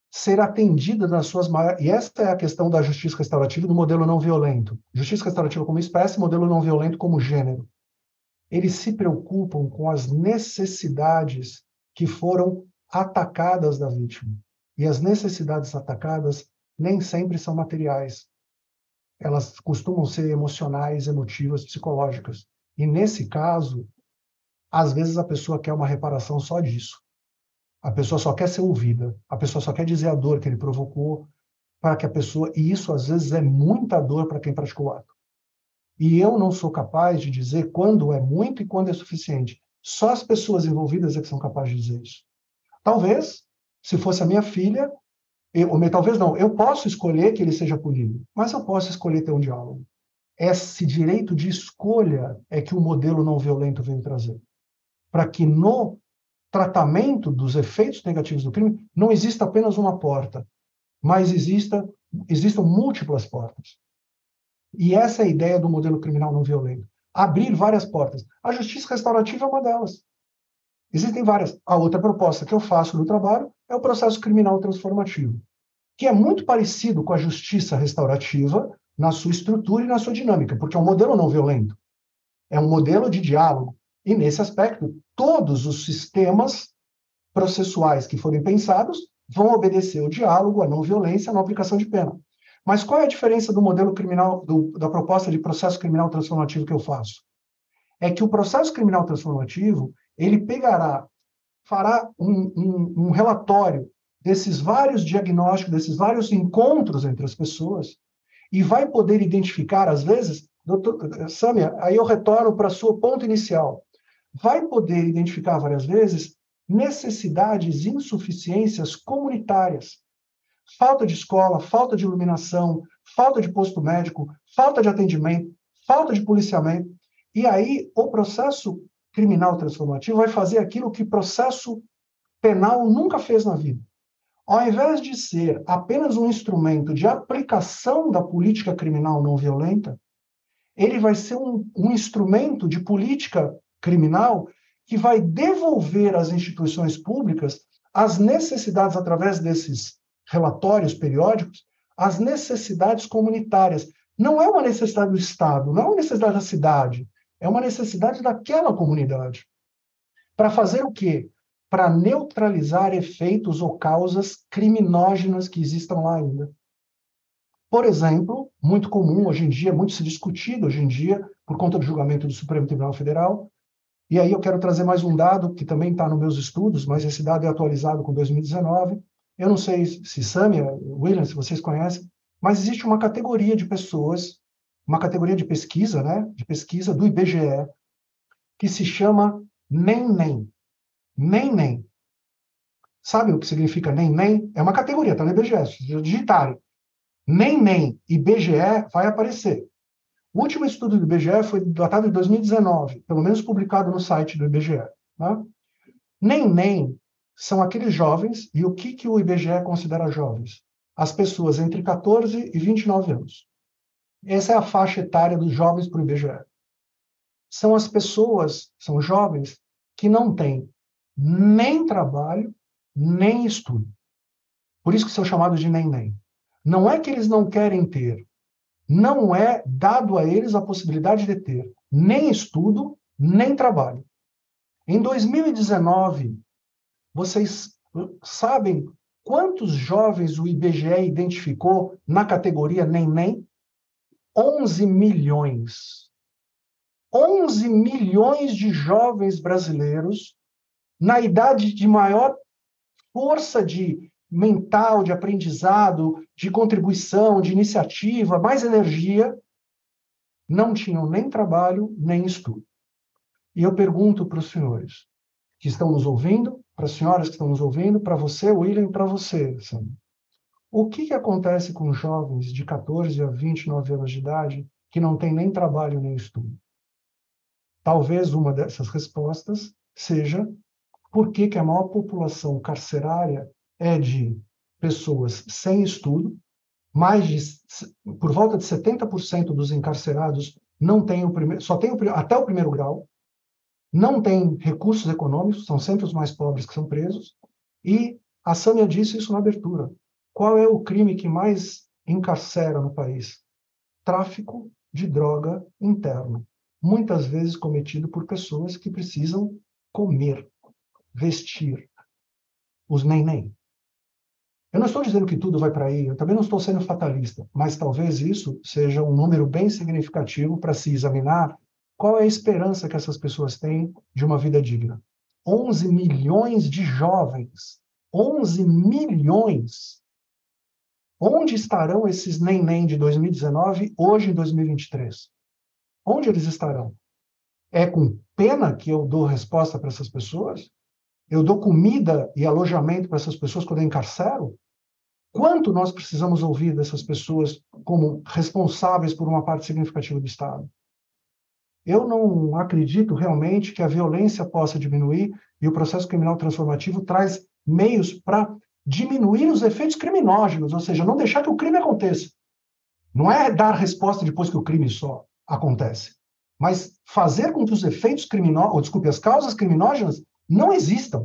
ser atendida nas suas maiores... E essa é a questão da justiça restaurativa e do modelo não violento. Justiça restaurativa como espécie, modelo não violento como gênero. Eles se preocupam com as necessidades que foram atacadas da vítima. E as necessidades atacadas nem sempre são materiais. Elas costumam ser emocionais, emotivas, psicológicas. E nesse caso, às vezes a pessoa quer uma reparação só disso. A pessoa só quer ser ouvida. A pessoa só quer dizer a dor que ele provocou para que a pessoa... E isso, às vezes, é muita dor para quem praticou o ato. E eu não sou capaz de dizer quando é muito e quando é suficiente. Só as pessoas envolvidas é que são capazes de dizer isso. Talvez, se fosse a minha filha, talvez não, eu posso escolher que ele seja punido, mas eu posso escolher ter um diálogo. Esse direito de escolha é que o modelo não violento veio trazer. Para que no tratamento dos efeitos negativos do crime não exista apenas uma porta, mas existam múltiplas portas. E essa é a ideia do modelo criminal não violento. Abrir várias portas. A justiça restaurativa é uma delas. Existem várias. A outra proposta que eu faço no trabalho é o processo criminal transformativo, que é muito parecido com a justiça restaurativa na sua estrutura e na sua dinâmica, porque é um modelo não violento. É um modelo de diálogo. E, nesse aspecto, todos os sistemas processuais que forem pensados vão obedecer ao diálogo, à não violência, à não aplicação de pena. Mas qual é a diferença do modelo criminal, da proposta de processo criminal transformativo que eu faço? É que o processo criminal transformativo, ele fará um relatório desses vários diagnósticos, desses vários encontros entre as pessoas, e vai poder identificar, às vezes, Sâmia, aí eu retorno para o seu ponto inicial, vai poder identificar várias vezes necessidades e insuficiências comunitárias. Falta de escola, falta de iluminação, falta de posto médico, falta de atendimento, falta de policiamento. E aí o processo criminal transformativo vai fazer aquilo que o processo penal nunca fez na vida. Ao invés de ser apenas um instrumento de aplicação da política criminal não violenta, ele vai ser um instrumento de política criminal que vai devolver às instituições públicas as necessidades, através desses relatórios periódicos, as necessidades comunitárias. Não é uma necessidade do Estado, não é uma necessidade da cidade, é uma necessidade daquela comunidade. Para fazer o quê? Para neutralizar efeitos ou causas criminógenas que existam lá ainda. Por exemplo, muito comum hoje em dia, muito se discutido hoje em dia, por conta do julgamento do Supremo Tribunal Federal, e aí eu quero trazer mais um dado que também está nos meus estudos, mas esse dado é atualizado com 2019. Eu não sei se Sâmia, William, se vocês conhecem, mas existe uma categoria de pessoas, uma categoria de pesquisa, né, de pesquisa do IBGE, que se chama NEM-NEM. NEM-NEM. Sabe o que significa NEM-NEM? É uma categoria, está no IBGE, se digitarem. NEM-NEM IBGE vai aparecer. O último estudo do IBGE foi datado de 2019, pelo menos publicado no site do IBGE. Né? NEM-NEM são aqueles jovens, e o que o IBGE considera jovens? As pessoas entre 14 e 29 anos. Essa é a faixa etária dos jovens para o IBGE. São as pessoas, são jovens, que não têm nem trabalho, nem estudo. Por isso que são chamados de NEM-NEM. Não é que eles não querem ter, não é dado a eles a possibilidade de ter nem estudo, nem trabalho. Em 2019, vocês sabem quantos jovens o IBGE identificou na categoria NEM-NEM? 11 milhões. 11 milhões de jovens brasileiros na idade de maior força mental, de aprendizado, de contribuição, de iniciativa, mais energia, não tinham nem trabalho, nem estudo. E eu pergunto para os senhores que estão nos ouvindo, para as senhoras que estão nos ouvindo, para você, William, e para você, Sam. O que acontece com jovens de 14 a 29 anos de idade que não têm nem trabalho, nem estudo? Talvez uma dessas respostas seja por que a maior população carcerária é de pessoas sem estudo, por volta de 70% dos encarcerados não tem só tem até o primeiro grau, não tem recursos econômicos, são sempre os mais pobres que são presos, e a Sâmia disse isso na abertura. Qual é o crime que mais encarcera no país? Tráfico de droga interno, muitas vezes cometido por pessoas que precisam comer, vestir, os neném. Eu não estou dizendo que tudo vai para aí, eu também não estou sendo fatalista, mas talvez isso seja um número bem significativo para se examinar qual é a esperança que essas pessoas têm de uma vida digna. 11 milhões de jovens, 11 milhões. Onde estarão esses neném de 2019, hoje em 2023? Onde eles estarão? É com pena que eu dou resposta para essas pessoas? Eu dou comida e alojamento para essas pessoas quando eu encarcero? Quanto nós precisamos ouvir dessas pessoas como responsáveis por uma parte significativa do Estado? Eu não acredito realmente que a violência possa diminuir e o processo criminal transformativo traz meios para diminuir os efeitos criminógenos, ou seja, não deixar que o crime aconteça. Não é dar resposta depois que o crime só acontece, mas fazer com que os efeitos as causas criminógenas não existam.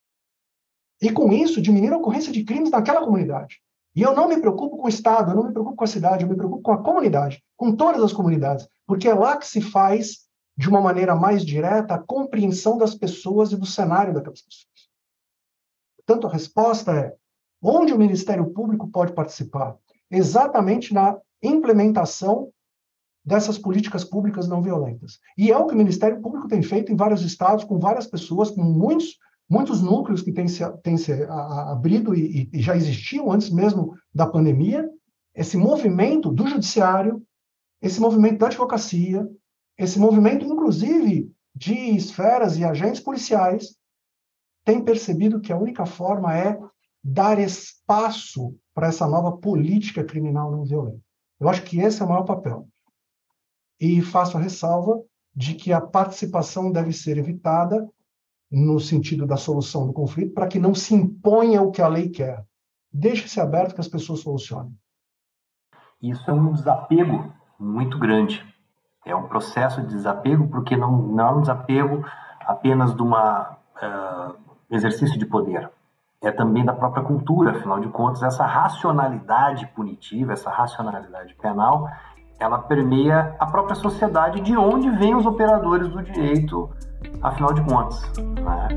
E com isso, diminuir a ocorrência de crimes naquela comunidade. E eu não me preocupo com o Estado, eu não me preocupo com a cidade, eu me preocupo com a comunidade, com todas as comunidades, porque é lá que se faz, de uma maneira mais direta, a compreensão das pessoas e do cenário daquelas pessoas. Portanto, a resposta é, onde o Ministério Público pode participar? Exatamente na implementação dessas políticas públicas não violentas. E é o que o Ministério Público tem feito em vários estados, com várias pessoas, com muitos núcleos que têm se abrido e já existiam antes mesmo da pandemia. Esse movimento do judiciário, esse movimento da advocacia, esse movimento, inclusive, de esferas e agentes policiais, tem percebido que a única forma é dar espaço para essa nova política criminal não violenta. Eu acho que esse é o maior papel. E faço a ressalva de que a participação deve ser evitada no sentido da solução do conflito, para que não se imponha o que a lei quer. Deixe-se aberto que as pessoas solucionem. Isso é um desapego muito grande. É um processo de desapego, porque não é um desapego apenas de exercício de poder. É também da própria cultura, afinal de contas, essa racionalidade punitiva, essa racionalidade penal, ela permeia a própria sociedade de onde vêm os operadores do direito, afinal de contas, né?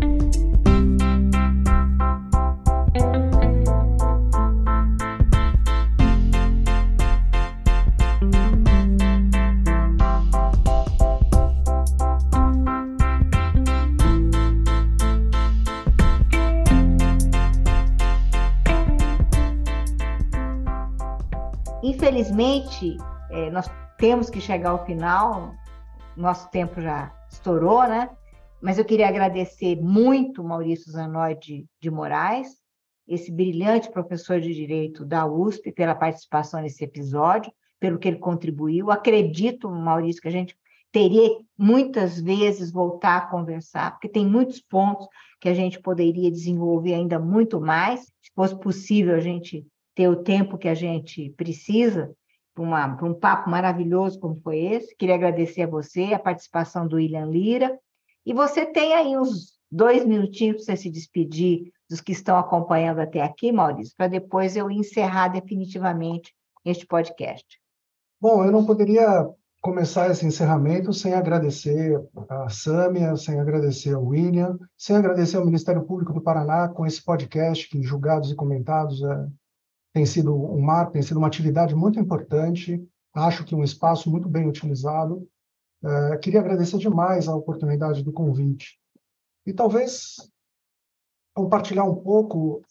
Infelizmente, nós temos que chegar ao final, nosso tempo já estourou, né? Mas eu queria agradecer muito Maurício Zanoy de Moraes, esse brilhante professor de Direito da USP, pela participação nesse episódio, pelo que ele contribuiu. Acredito, Maurício, que a gente teria muitas vezes voltar a conversar, porque tem muitos pontos que a gente poderia desenvolver ainda muito mais, se fosse possível a gente ter o tempo que a gente precisa para um papo maravilhoso como foi esse. Queria agradecer a você, a participação do William Lira. E você tem aí uns 2 minutinhos para você se despedir dos que estão acompanhando até aqui, Maurício, para depois eu encerrar definitivamente este podcast. Bom, eu não poderia começar esse encerramento sem agradecer a Sâmia, sem agradecer ao William, sem agradecer ao Ministério Público do Paraná com esse podcast que, Julgados e Comentados, tem sido um marco, tem sido uma atividade muito importante, acho que um espaço muito bem utilizado. Queria agradecer demais a oportunidade do convite. E talvez compartilhar um pouco,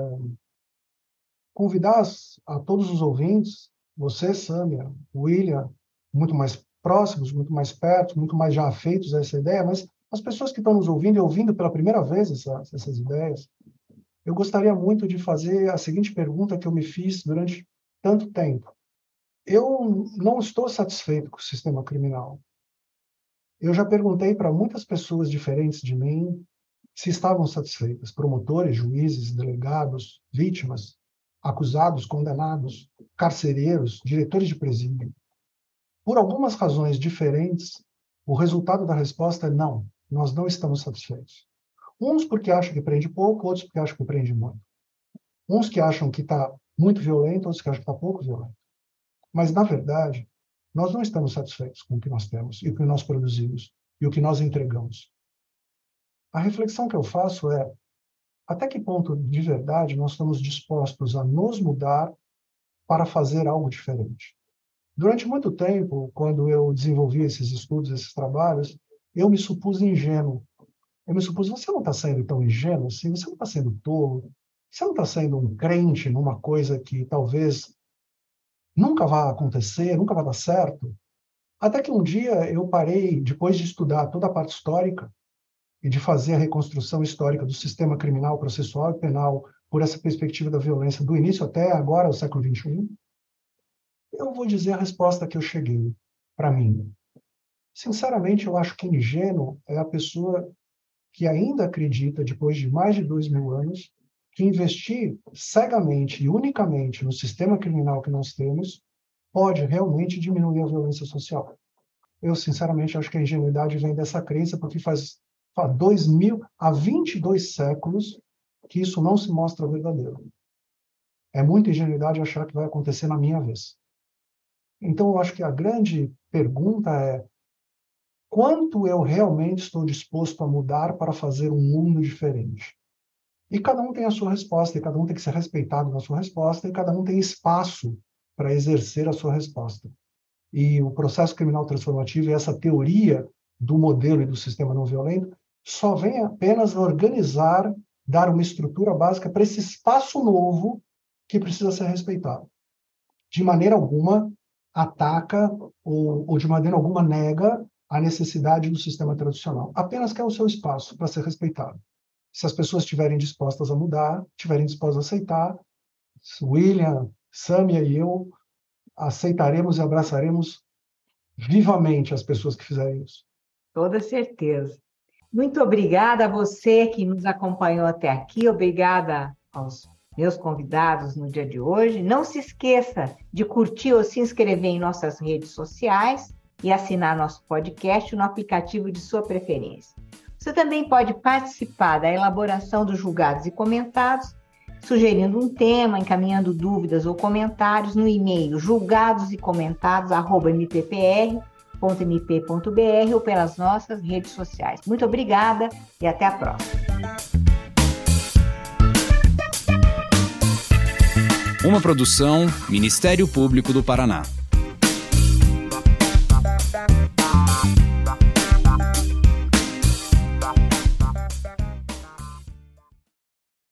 convidar a todos os ouvintes, você, Sâmia, William, muito mais próximos, muito mais perto, muito mais já afeitos a essa ideia, mas as pessoas que estão nos ouvindo e ouvindo pela primeira vez essas ideias, eu gostaria muito de fazer a seguinte pergunta que eu me fiz durante tanto tempo. Eu não estou satisfeito com o sistema criminal. Eu já perguntei para muitas pessoas diferentes de mim se estavam satisfeitas, promotores, juízes, delegados, vítimas, acusados, condenados, carcereiros, diretores de presídio. Por algumas razões diferentes, o resultado da resposta é não, nós não estamos satisfeitos. Uns porque acham que prende pouco, outros porque acham que prende muito. Uns que acham que está muito violento, outros que acham que está pouco violento. Mas, na verdade, nós não estamos satisfeitos com o que nós temos, e o que nós produzimos, e o que nós entregamos. A reflexão que eu faço é, até que ponto, de verdade, nós estamos dispostos a nos mudar para fazer algo diferente? Durante muito tempo, quando eu desenvolvi esses estudos, esses trabalhos, eu me supus ingênuo. Eu me supus, você não está sendo tão ingênuo assim? Você não está sendo tolo? Você não está sendo um crente numa coisa que talvez nunca vai acontecer, nunca vai dar certo? Até que um dia eu parei, depois de estudar toda a parte histórica e de fazer a reconstrução histórica do sistema criminal, processual e penal por essa perspectiva da violência do início até agora, o século XXI, eu vou dizer a resposta que eu cheguei para mim. Sinceramente, eu acho que ingênuo é a pessoa que ainda acredita, depois de mais de 2000 anos, que investir cegamente e unicamente no sistema criminal que nós temos pode realmente diminuir a violência social. Eu, sinceramente, acho que a ingenuidade vem dessa crença, porque há 22 séculos que isso não se mostra verdadeiro. É muita ingenuidade achar que vai acontecer na minha vez. Então, eu acho que a grande pergunta é: quanto eu realmente estou disposto a mudar para fazer um mundo diferente? E cada um tem a sua resposta, e cada um tem que ser respeitado na sua resposta, e cada um tem espaço para exercer a sua resposta. E o processo criminal transformativo e essa teoria do modelo e do sistema não violento só vem apenas organizar, dar uma estrutura básica para esse espaço novo que precisa ser respeitado. De maneira alguma ataca ou de maneira alguma nega a necessidade do sistema tradicional. Apenas quer o seu espaço para ser respeitado. Se as pessoas estiverem dispostas a mudar, estiverem dispostas a aceitar, William, Sâmia e eu aceitaremos e abraçaremos vivamente as pessoas que fizerem isso. Toda certeza. Muito obrigada a você que nos acompanhou até aqui. Obrigada aos meus convidados no dia de hoje. Não se esqueça de curtir ou se inscrever em nossas redes sociais e assinar nosso podcast no aplicativo de sua preferência. Você também pode participar da elaboração dos julgados e comentados, sugerindo um tema, encaminhando dúvidas ou comentários no e-mail julgadosecomentados@mppr.mp.br ou pelas nossas redes sociais. Muito obrigada e até a próxima. Uma produção Ministério Público do Paraná.